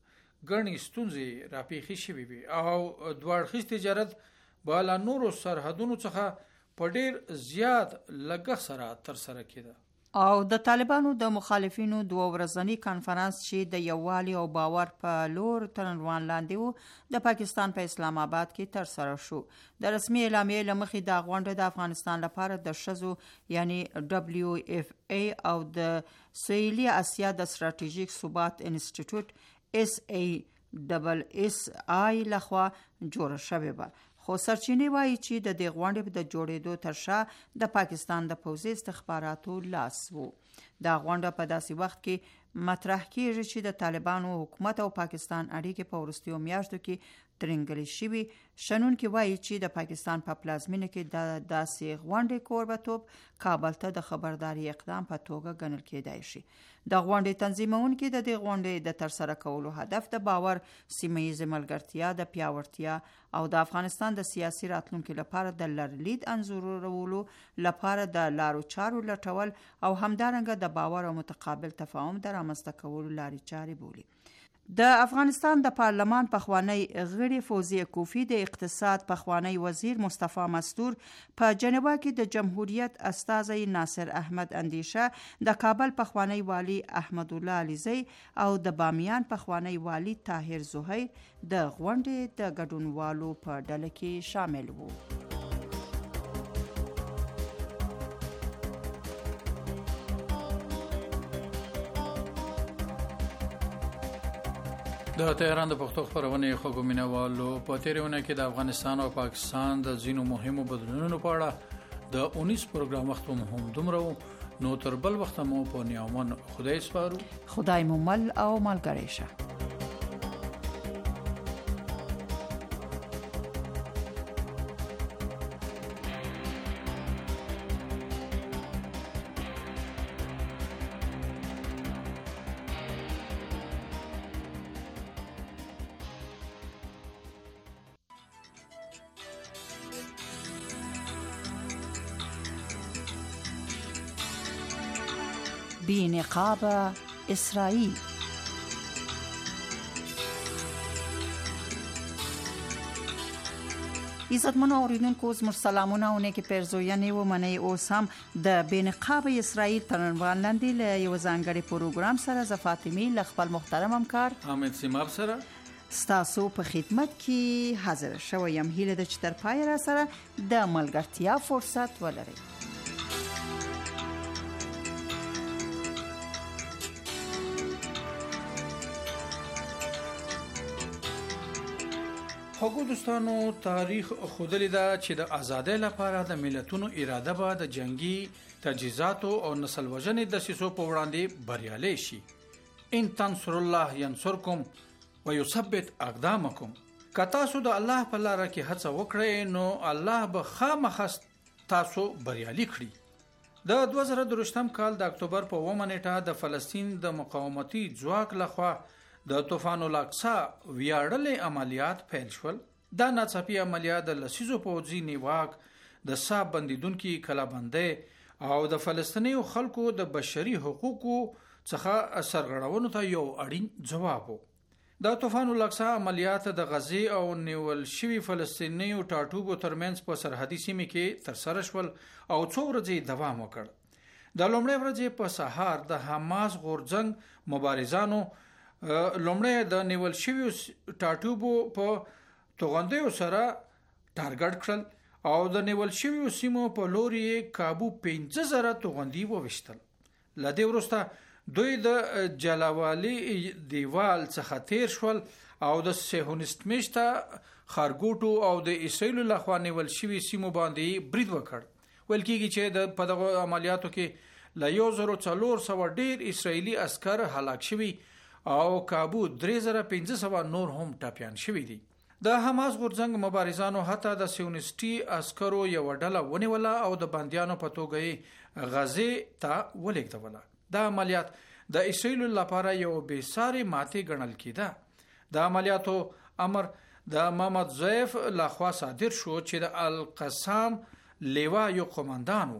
Speaker 3: ګڼې ستونزې راپېښې شوې وي او دوه تجارت به له نورو سرحدونو څخه په ډیر زیات لګښت سره ترسره کېده.
Speaker 9: او د طالبانو د مخالفینو 2 ورځنی کانفرنس چې د یووالي او باور په لور تر عنوان لاندې وو د پاکستان په اسلام آباد کې ترسره شو. د رسمي اعلامیې له مخې دا غونډه د افغانستان لپاره د ښځو یعنی WFA او د سویلي اسیا د ستراتیژیک ثبات انسټیټیوټ SASSI لخوا جوړه شوې وه. خو سرچینې وایي چې د دې غونډې د جوړېدو تر شا د پاکستان د پوځي استخباراتو لاس وو. دا غونډه په داسې وخت کې مطرح کیږي چې د طالبانو حکومت او پاکستان اړیکې په وروستیو میاشتو کې ترنګلې شوي. شنونکي وایي چې د پاکستان په پلازمینه کې د داسې غونډې کوربتوب کابل ته د خبرداري اقدام په توګه ګڼل کېدای شي. د غونډې تنظیمونکي د دې غونډې د ترسره کولو هدف د باور، سیمه‌ییزې ملګرتیا د پیاوړتیا او د افغانستان د سیاسي راتلونکي لپاره د لرلید انځورولو لپاره د لارو چارو لټول او همدارنګه د باور او متقابل تفاهم د رامنځته کولو لارې چارې بولي. د افغانستان د پارلمان پخوانی غړي فوزیه کوفی د اقتصاد پخوانی وزیر مصطفی مستور په جنیوا کې د جمهوریت استازی ناصر احمد اندیشه، د کابل پخوانی والی احمد الله علیزی او د بامیان پخوانی والی طاهر زهیر د غونډې د ګډونوالو په ډله کې شامل وو.
Speaker 3: د تهران د پښتو خبرونې خوږو مینوالو په تیرونه کې د افغانستان او پاکستان د ځینو مهمو بدلونونو په اړه د 19 پروګرام وخت هم دومره نو تر بل وخت مو په نیامن خدای سپارو.
Speaker 9: خدای مو مل او ملګری شه. بی نقاب اسرائیل. عزتمنو اوریدونکو زموږ سلامونه او نیکی پیرزوینې ومنئ. اوس هم د بی نقاب اسرائیل تر عنوان لاندې له یو ځانګړي پروګرام سره ز فاطمه ل خپل محترم همکار
Speaker 3: حامد سیماب سره
Speaker 9: ستاسو په خدمت کې حاضر شوم. هیله ده چې تر پای را سره د ملګرتیا فرصت ولرئ.
Speaker 3: خوږو دوستانو، تاریخ ښودلی ده چې د ازادۍ لپاره د ملتونو اراده به د جنگي تجهیزاتو او نسل وژنې دسیسو په وړاندې بریالۍ شي. ان تنصر الله ینصرکم ویثبت اقدامکم. که تاسو د الله په لاره کې هڅه وکړئ نو الله به خامخا تاسو بریالي کړي. د 2023 کال د اکتوبر په 1 نیټه د فلسطین د مقاومتي ځواک لخوا د طوفان الاقصی ویاړلې عملیات پیل شول. دا ناڅاپي عملیات د لسیزو پوځي نیواک، د صاحب بندیدونکو کلابندۍ او د فلسطیني خلکو د بشري حقوقو څخه سرغړونو ته یو اړین ځواب و. د طوفان الاقصی عملیات د غزې او نیول شوي فلسطیني ټاټوبو ترمنځ په سرحدي سیمه کې ترسره شول او څو ورځې دوام وکړ. د لومړۍ ورځې په سهار د حماس غورځنګ مبارزانو لومړی د نیول شویو ټاټوبو په توغندیو سره ټارګټ کړل او د نیول شویو سیمو په لوري کابو 15,000 توغندي وویشتل. لدې وروسته دوی د جلاوالي دیوال څخه تیر شول او د صهیونیست میشته خارګوټو او د اسرائیل لخوا نیول شوی سیمو باندې برید وکړ. ویل کېږي چې په دغه عملیاتو کې له 1400 ډیر اسرائیلي عسكر هلاک شوي او کابو 3500 نور هم ټاپیان شوي دي. د حماس غورځنګ مبارزانو حتی د صهیونیستي عسکرو یو ډله ونیوله او د بندیانو په توګه غزې ته ولېږدوله. دا عملیات د اسرائیل لپاره یو بېساري ماتې ګڼل کېده. د عملیاتو امر د محمد ضعیف لخوا صادر شو چې د القسام لیوا یو قوماندان و.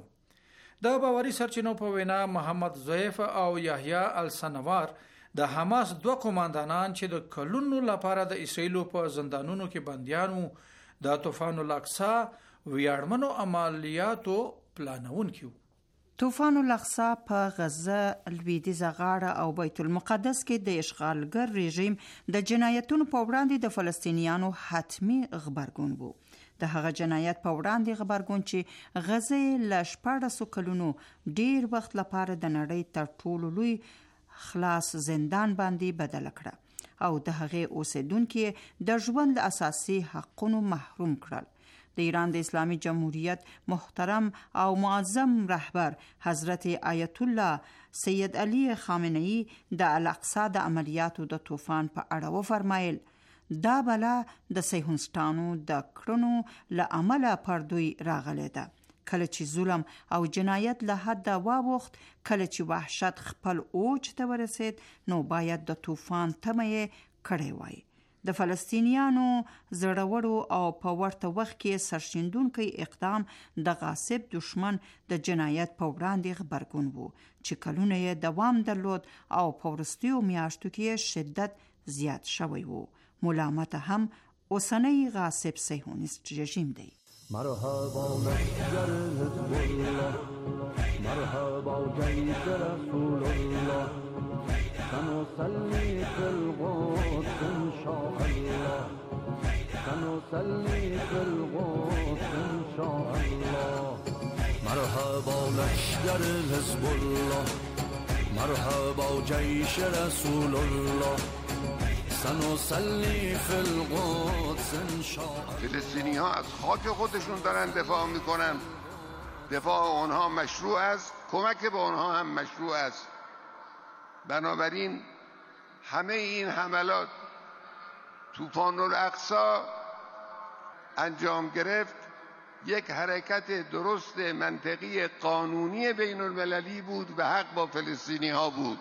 Speaker 3: د باوري سرچینو په وینا محمد ضعیف او یحیی السنوار د حماس 2 قوماندانان چې د کلونو لپاره د اسرائیل په زندانونو کې بنديانو د طوفان الاقصی ویاړمنو عملیاتو پلانونکي.
Speaker 9: طوفان الاقصی په غزه، لویدیځه غاړه او بیت المقدس کې د اشغالګر رژیم د جنایتونو په وړاندې د فلسطینیانو حتمی غبرګون وو. د هغه جنایت په وړاندې غبرګون چې غزه له 14 کلونو ډیر وخت لپاره د نړۍ تر ټولو لوی خلاص زندان باندې بدل کړه او د هغې اوسیدونکو د ژوند اساسي حقونو محروم کړل. د ایران د اسلامي جمهوریت محترم او معظم رهبر حضرت آیت الله سید علی خامنه‌ای د الاقصی د عملیاتو د طوفان په اړه وفرمایل دا بلا د صهیونیستانو د کړنو له امله پر دوی راغلی ده. کله چې ظلم او جنایت له حد واوښت، کله چې وحشت خپل اوج ته ورسید، نو باید د طوفان تمه یې کړی وای. د فلسطینیانو زړورو او په ورته وخت کې سرشیندونکي اقدام د غاصب دشمن د جنایت په وړاندې غبرګون وو چې کلونه یې دوام درلود او په وروستیو میاشتو کې شدت زیات شوی وو. ملامت هم اوسنی غاصب صهیونیست رژیم دی.
Speaker 2: مرحبا لشکر حزب الله، مرحبا جیش رسول الله، سنصلي في القدس إن شاء الله، سنصلي في القدس إن شاء الله. مرحبا لشکر حزب الله، مرحبا جیش رسول الله، سنصلي في القدس إن شاء الله.
Speaker 10: فلسطینی ها از خاک خودشون دارن دفاع میکنن. دفاع آنها مشروع است، کمک به آنها هم مشروع است. بنابراین همه این حملات طوفان الاقصی انجام گرفت یک حرکت درست منطقی قانونی بین المللی بود و حق با فلسطینی ها بود.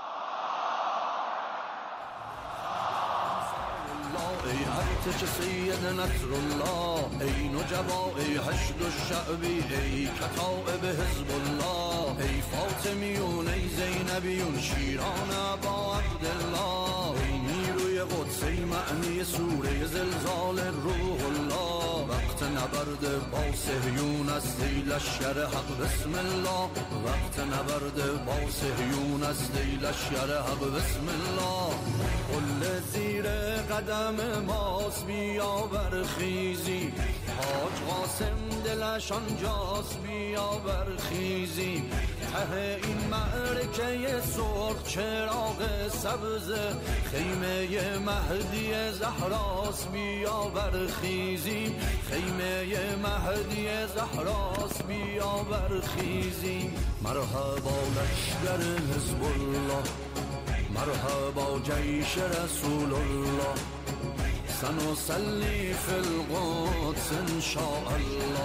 Speaker 2: ای ارتش سید نصر الله، ای نجبا، ای حشد الشعبی، ای کتائب حزب الله، ای فاطمیون، ای زینبیون، شیران ابا عبدالله، ای نیروی قدسی معنی سوره زلزال روح الله وقت نبرد با صهیون است ای لشکر حق بسم الله وقت نبرد با صهیون است ای لشکر حق بسم الله قله زیر قدم ماست بیا برخیزی حاج قاسم دلش آنجاست بیا برخیزی ته این معرکه سرخ چراغ سبز خیمه مهدی زهراست بیا برخیزی خیمه مهدی زهراست بیا برخیزی مرحبا لشکر حزب الله مرحبا جیش رسول الله سنصلي في القدس إن شاء الله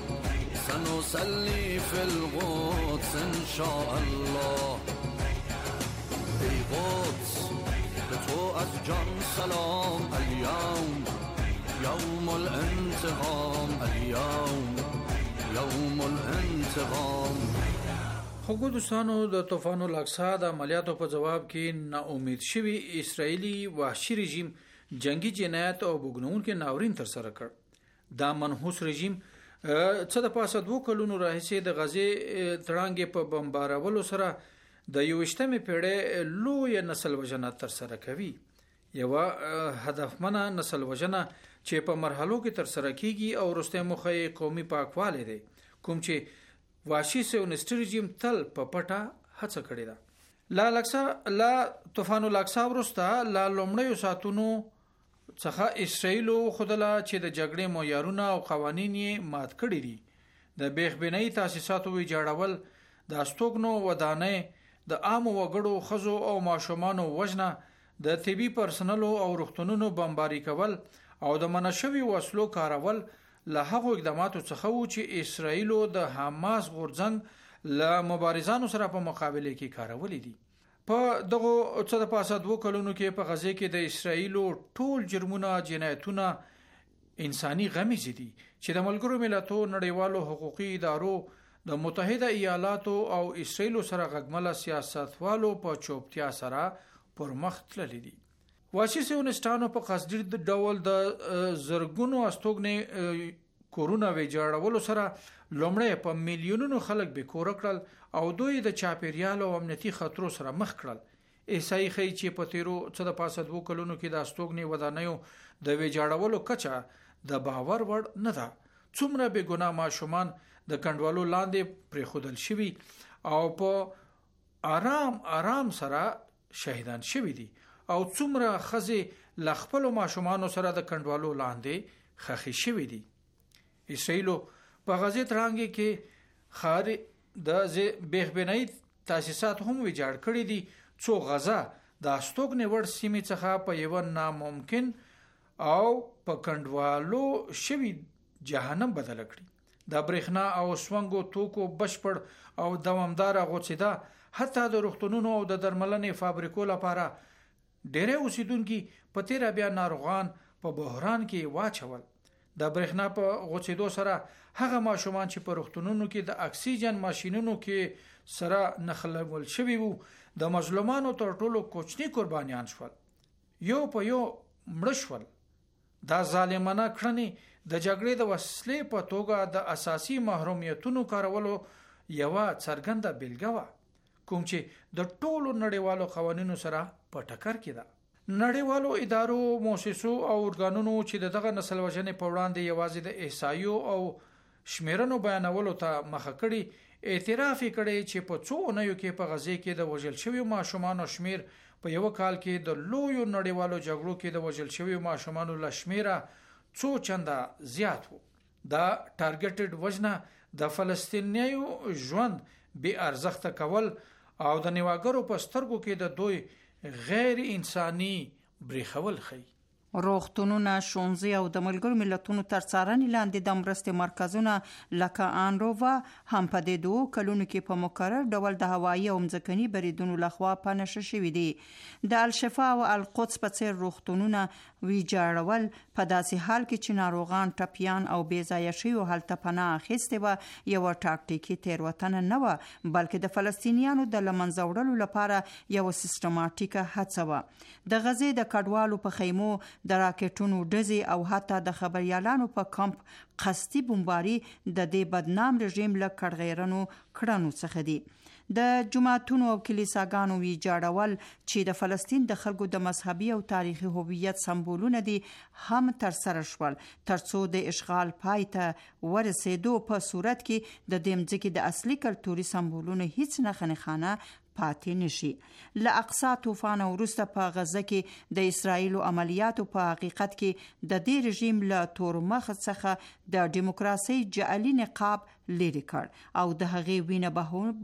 Speaker 2: سنصلي في القدس إن شاء الله ای قدس به تو از جان سلام اليوم يوم الانتقام اليوم يوم الانتقام.
Speaker 3: خو دوستانو د طوفان الاقصی د عملیاتو په جواب کې نا امید شوی اسرایلی وحشي رژیم جنگی جنایت او بوګنونکو ناورین تر سره کړ. دا منحوس رژیم څه د پاسه 2 کلونو راهیسې د غزې تړانګې په بمبارولو سره د 21مې پیړۍ لوی نسل وژنه تر سره کوي. یو هدفمنه نسل وژنه چې په مرحلو کې تر سره کیږي او وروسته مخه قومي پاکواله دي کوم چې واشي سیونیست رژیم تل په پټه هڅه کړې ده. لا طوفان الاقصی ورسته لا لومړیو ساتونو څخه اسرائیل خودله چې د جګړې معیارونه او قوانین یې مات کړي دي. د بیخبینۍ تاسیساتو ویجاړول د استوګنو ودانۍ د عام وګړو خزو او ماشومانو وژنه د طبي پرسنلو او روغتونونو بمباري کول او د منشوي وسلو کارول له هغو اقداماتو څخه و چې اسرائیل د حماس غورځنګ له مبارزانو سره په مقابله کې کارولې دي. په دغه څه د پاسه 2 کلونو کې په غزه کې د اسرائیل ټول جرمونه جنایتونه انساني غمیز دي چې د ملګرو ملتونو نړیوالو حقوقي ادارو د متحده ایالاتو او اسرائیل سره غږمله سیاستوالو په چوپتیا سره پر مخ تللي دي. واشي سیونیستانو په قصدي ډول د زرګونو استوګنې کورونا ویجاړولو سره لومړی په میلیونونو خلک به کور کړل او دوی د چاپیریال او امنیتي خطرو سره مخ کړل. ایسای خی چې په تیرو څه د پاسه 2 کلونو کې د استوګنې ودانیو د ویجاړولو کچه د باور وړ نه ده. څومره بے ګناه ماشومان د کندوالو لاندې پرېښودل شوي او په آرام سره شهیدان شوي دي او څومره خزې لخپلو ماشومانو سره د کندوالو لاندې خخې شوي دي. اسرائیل په غزې تړانګې کې خار د بیخبینۍ تاسیسات هم ویجاړ کړي دي څو غزه د استوګنې وړ سیمې څخه په یو ناممکن او په کندوالو شوي جهنم بدل کړي. د برېښنا او سونګو توکو بشپړ او دوامدار غوڅیدا حتی د روغتونونو او د درملنې فابریکو لپاره ډېر اوسیدونکو په تیر بیا ناروغان په بحران کې واچول. د برېښنا په غوڅیدو سره هغه ماشومان چې په روغتونونو کې د اکسیجن ماشینونو کې سره نخلول شوي وو د مظلومانو تر ټولو کوچني قربانیان شول. یو په یو مړ شول. دا ظالمانه کړنې د جګړې د وسلې په توګه د اساسي محرومیتونو کارولو یو څرګنده بیلګه وه کوم چې د ټولو نړیوالو قوانینو سره په ټکر کې ده. نړیوالو ادارو مؤسسو او ارګانونو چې دغه نسل وژنې په وړاندې یوازې د احصایو او شمیرنو بیانولو ته مخه کړي اعتراف کړي چې په څو اونیو کې په غزې کې د وژل شویو ماشومانو شمیر په یو کال کې د لویو نړیوالو جګړو کې د وژل شویو ماشومانو لشمیره څو چنده زیات وو. دا ټارګټډ وژنه د فلسطینیو ژوند بې ارزښته کول او د نیواګرو په سترګو کې د دوی غیر انساني بریښول خي.
Speaker 9: روغتونونه، ښوونځي او د ملګرو ملتونو تر څارنې لاندې د مرستې مرکزونه لکه آنرووا هم په دې 2 کلونو کې په مکرر ډول د هوایي او مځکني بریدونو لخوا پنهشه شوي دي. د الشفا او القدس په څیر روغتونونه ویجاړول په داسې حال کې چې ناروغان ټپیان او بې ځایه شوي هلته پناه اخیستې وه یوه ټاکټیکي تېروتنه نه وه، بلکې د فلسطینیانو د له منځه وړلو لپاره یوه سیستماتیکه هڅه وه. د غزې د کډوالو په خیمو د راکټونو ډزې او حتی د خبريالانو په کمپ قصدي بمباري د دې بدنام رژیم له کړغیرنو کړنو څخه دي. د جماعتونو او کلیساګانو ویجاړول چې د فلسطین د خلکو د مذهبي او تاریخي هویت سمبولونه دي هم تر سره شول، ترڅو د اشغال پای ته ورسېدو په صورت کې د دې مځکې د اصلي کلتوري سمبولونو هیڅ نښانه پاتې نشي. له اقصا طوفان وروسته په غزه کې د اسرایل عملیاتو په حقیقت کې د دې رژیم له تور مخ څخه د دیموکراسي جعلي نقاب لري کړ او د هغې وینه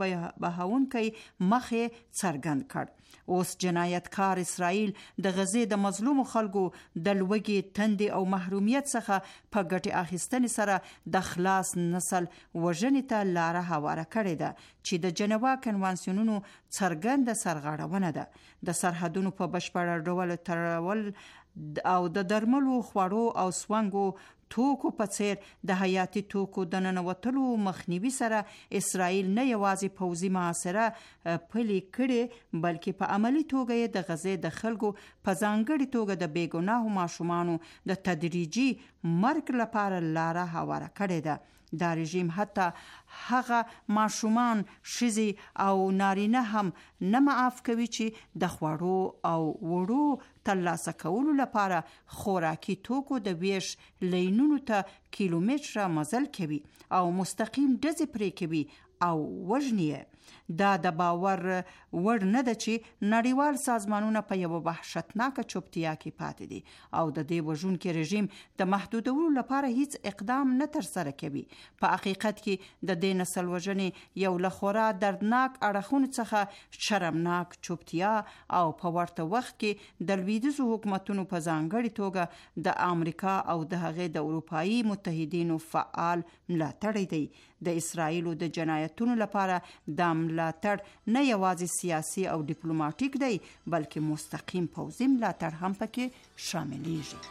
Speaker 9: بهونکی مخ څرګند کړ. اوس جنایتکار اسرائیل د غزې د مظلوم خلکو د لوږې، تندې او محرومیت څخه په ګټې اخیستنې سره د خلاص نسل وژنې ته لاره هواره کړې ده چې د جنوا کنوانسیونونو څرګنده سرغړونه ده. د سرحدونو په بشپړ ډول تړول او د درملو، خوړو او سونګو توکو په څیر د حیاتي توکو د ننوتلو مخنیوي سره اسرائیل نه یوازې پوځي محاصره پلي کړې، بلکې په عملی توګه د غزې د خلکو په ځانګړي توګه د بیګناهو ماشومانو د تدریجي مرګ لپاره لاره هواره کړې ده. دا رژیم حتی هغه ماشومان، ښځې او نارینه هم نه معاف کوي چې د خوړو او وړو ترلاسه کولو لپاره خوراکي توکو د ویش لینونو ته کیلومتره مزل کوي او مستقیم ډزې پرې کوي او وژني. دا د باور وړ نه ده چې نړیوال سازمانونه په یوه وحشتناکه چوپتیا کې پاتې دي او د دې وژونکي رژیم د محدودولو لپاره هیڅ اقدام نه ترسره کوي. په حقیقت کې د دې نسل وژنې یو له خورا دردناک اړخونو څخه شرمناک چوپتیا او په ورته وخت کې د لویدیځو حکومتونو په ځانګړي توګه د امریکا او د هغې د اروپایي متحدینو فعال ملاتړ دی. د اسرائیلو د جنایتونو لپاره د ملاتړ نه یوازې سیاسي او ډیپلوماټیک دی، بلکې مستقیم پوځي ملاتړ هم پکې شاملیږي.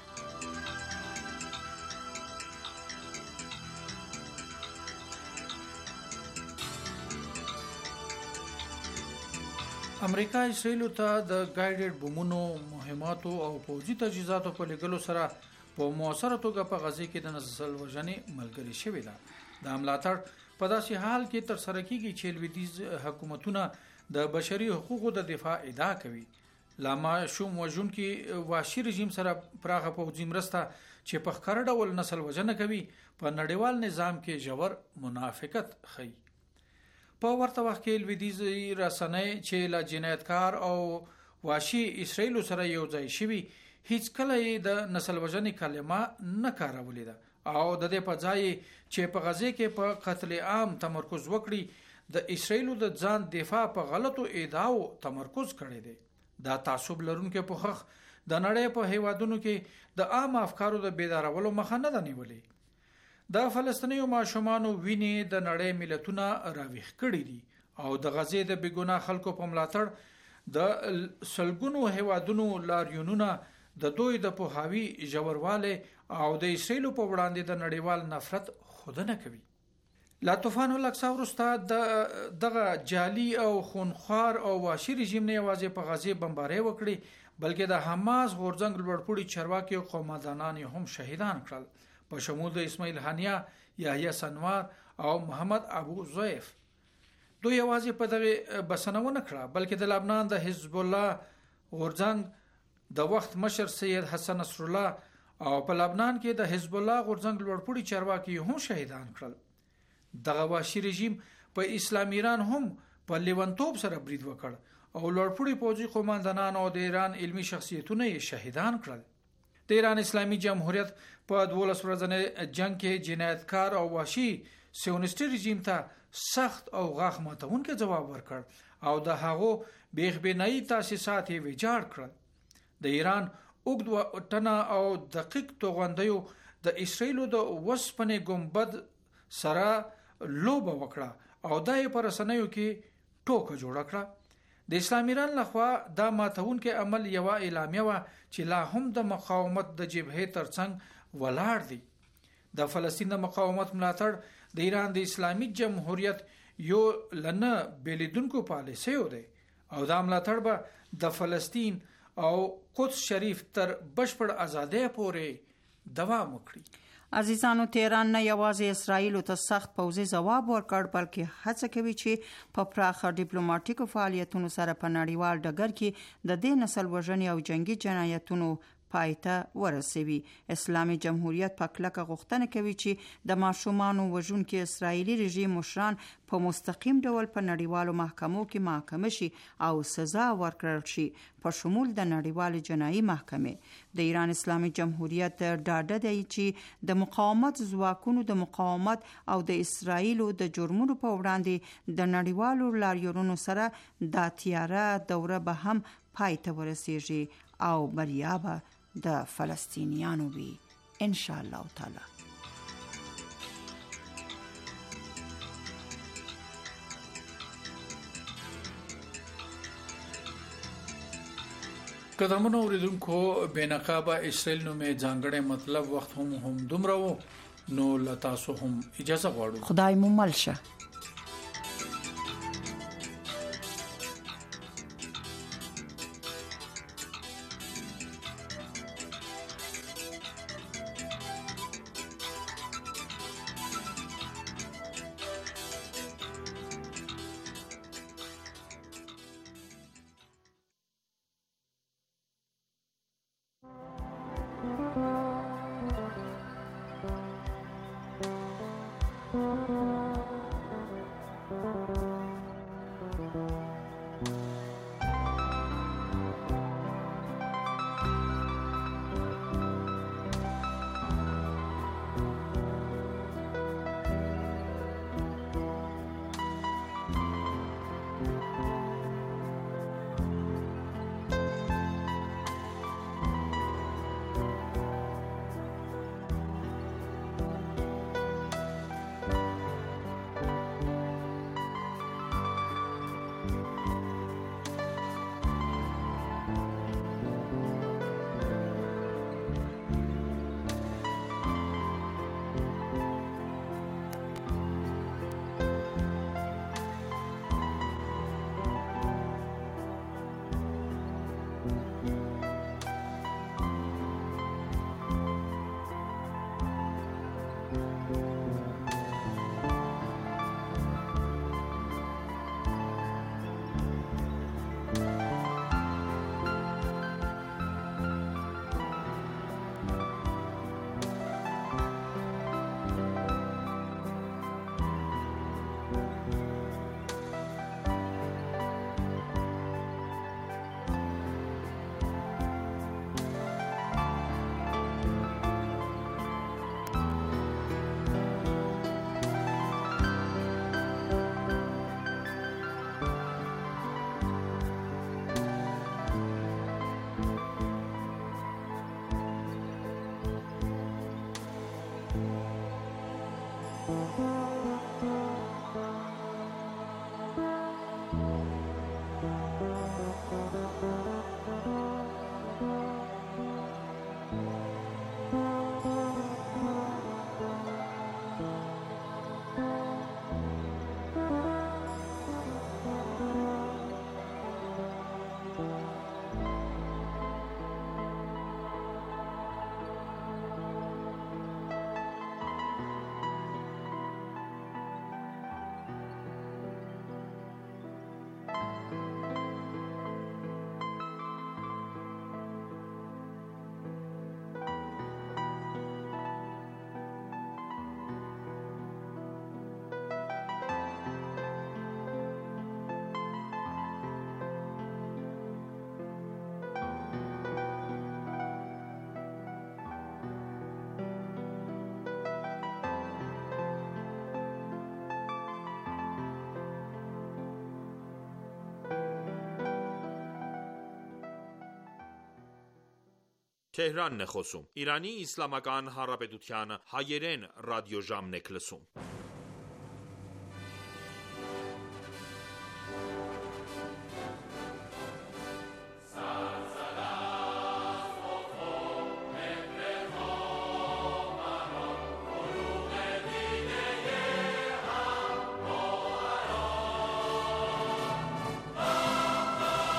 Speaker 3: امریکا اسرائیل ته د ګایډډ بمونو، مهماتو او پوځي تجهیزاتو په لګلو سره په موثره توګه په غزې کې د نسل وژنې ملګری شوې ده. د ملاتړ په داسې حال کې تر سره کیږي چې لویدیځ حکومتونه د بشري حقوقو د دفاع ادعا کوي. لاما شوم وژونکي وحشي رژیم سره پراخه پوځي مرسته چې په ښکاره ډول نسل وژنه کوي په نړیوال نظام کې ژور منافقت ښيي. په ورته وخت کې لویدیځ رسنۍ چې لا جنایتکار او وحشي اسرائیل سره یو ځای شوي هیڅ کله د نسل وژنې کلمه نه کارولې ده او د دې په ځای چې په غزې کې په قتل عام تمرکز وکړي د اسرائیل د ځان دفاع په غلطو ادعاو تمرکز کړی دی. دا تعصب لرونکو پوخ د نړۍ په هیوادونو کې د عام افکارو د بیدارولو مخه نه نیولې. د فلسطینیو ماشومانو وینې د نړۍ ملتونه راويخ کړي دي او د غزې د بیګناه خلکو په ملاتړ د سلګونو هیوادونو لاریونونه د دوی د پوهاوی ژورواله او د اسرائیل په وړاندې د نړیوال نفرت خودنه کوي. لا طوفان الاقصی وروسته دغه جعلي او خونخوار او وحشي رژیم نه یوازې په غزې بمبارۍ وکړي بلکې د حماس غورځنګ لوړپوړي چارواکي او قومندانان هم شهیدان کړل، په شمول د اسماعیل هانیه، یحیی سنوار او محمد ابو زویف. دوی یوازې په دغه بسنونه کړه بلکې د لبنان د حزب الله غورځنګ د وخت مشر سید حسن نصر الله او په لبنان کې د حزب الله غورځنګ لوړپوړي چارواکي هم شهیدان کړل. دغه وحشي رژیم په اسلامي ایران هم په لیونتوب سره برید وکړ او لوړپوړي پوځي قومندانان او د ایران علمي شخصیتونه یې شهیدان کړل. د ایران اسلامي جمهوریت په 12 ورځې جنگ کې جنایتکار او وحشي سیونیسټي رژیم ته سخت او غاښ ماتونکي جواب ورکړ او د هغو بیخبینایی تاسیسات یې ویجاړ کړل. د ایران اوږد ټنه او دقیق توغندیو د اسرایلو د وسپنې ګمبد سره لوبه وکړه او دای پر رسنیو کې ټوکه جوړ کړه. د اسلامي ایران لخوا دا ماتونکې عمل یو اعلامیه و چې لا هم د مقاومت د جبهې ترڅنګ ولاړ دی. د فلسطین د مقاومت ملاتړ د ایران د اسلامي جمهوریت یو لنه بلیدونکو پالیسي دی او دا ملاتړ به د فلسطین او قدس شریف تر بشپړ ازادۍ پورې دوام وکړي.
Speaker 9: عزیزانو، تهران نه یوازې اسرائیل ته سخت پوځي ځواب ورکړ بلکې هڅه کوي چې په پراخه ډیپلوماټیکو فعالیتونو سره په نړیوال ډګر کې د دې نسل وژنې او جنگي جنایتونو پایته ورسوي. اسلامي جمهوریت په کلکه غوښتنه کوي چې د ماشومانو وژونکي اسرائیلي رژیم مشران په مستقیم ډول په نړیوالو محکمو کې محاکمه شي او سزا ورکړل شي، په شمول د نړیوال جنایي محکمې. د ایران اسلامي جمهوریت ډاډه دی چې د مقاومت ځواکونو د مقاومت او د اسرائیلو د جرمونو په وړاندې د نړیوالو لاریونونو سره دا تیاره دوره به هم پای ته ورسیږي او بریا به د فلسطینیانو وي ان شاء الله تعالی.
Speaker 3: قدرمنو اوریدونکو، بینقابه اسرائیل نومې ځانګړی مطلب وخت هم دومره و، نو له تاسو هم اجازه غواړو.
Speaker 9: خدای مو مل شه.
Speaker 11: Թեհրանն է խոսում։ Իրանի Իսլամական Հանրապետության հայերեն ռադիոժամն եք լսում։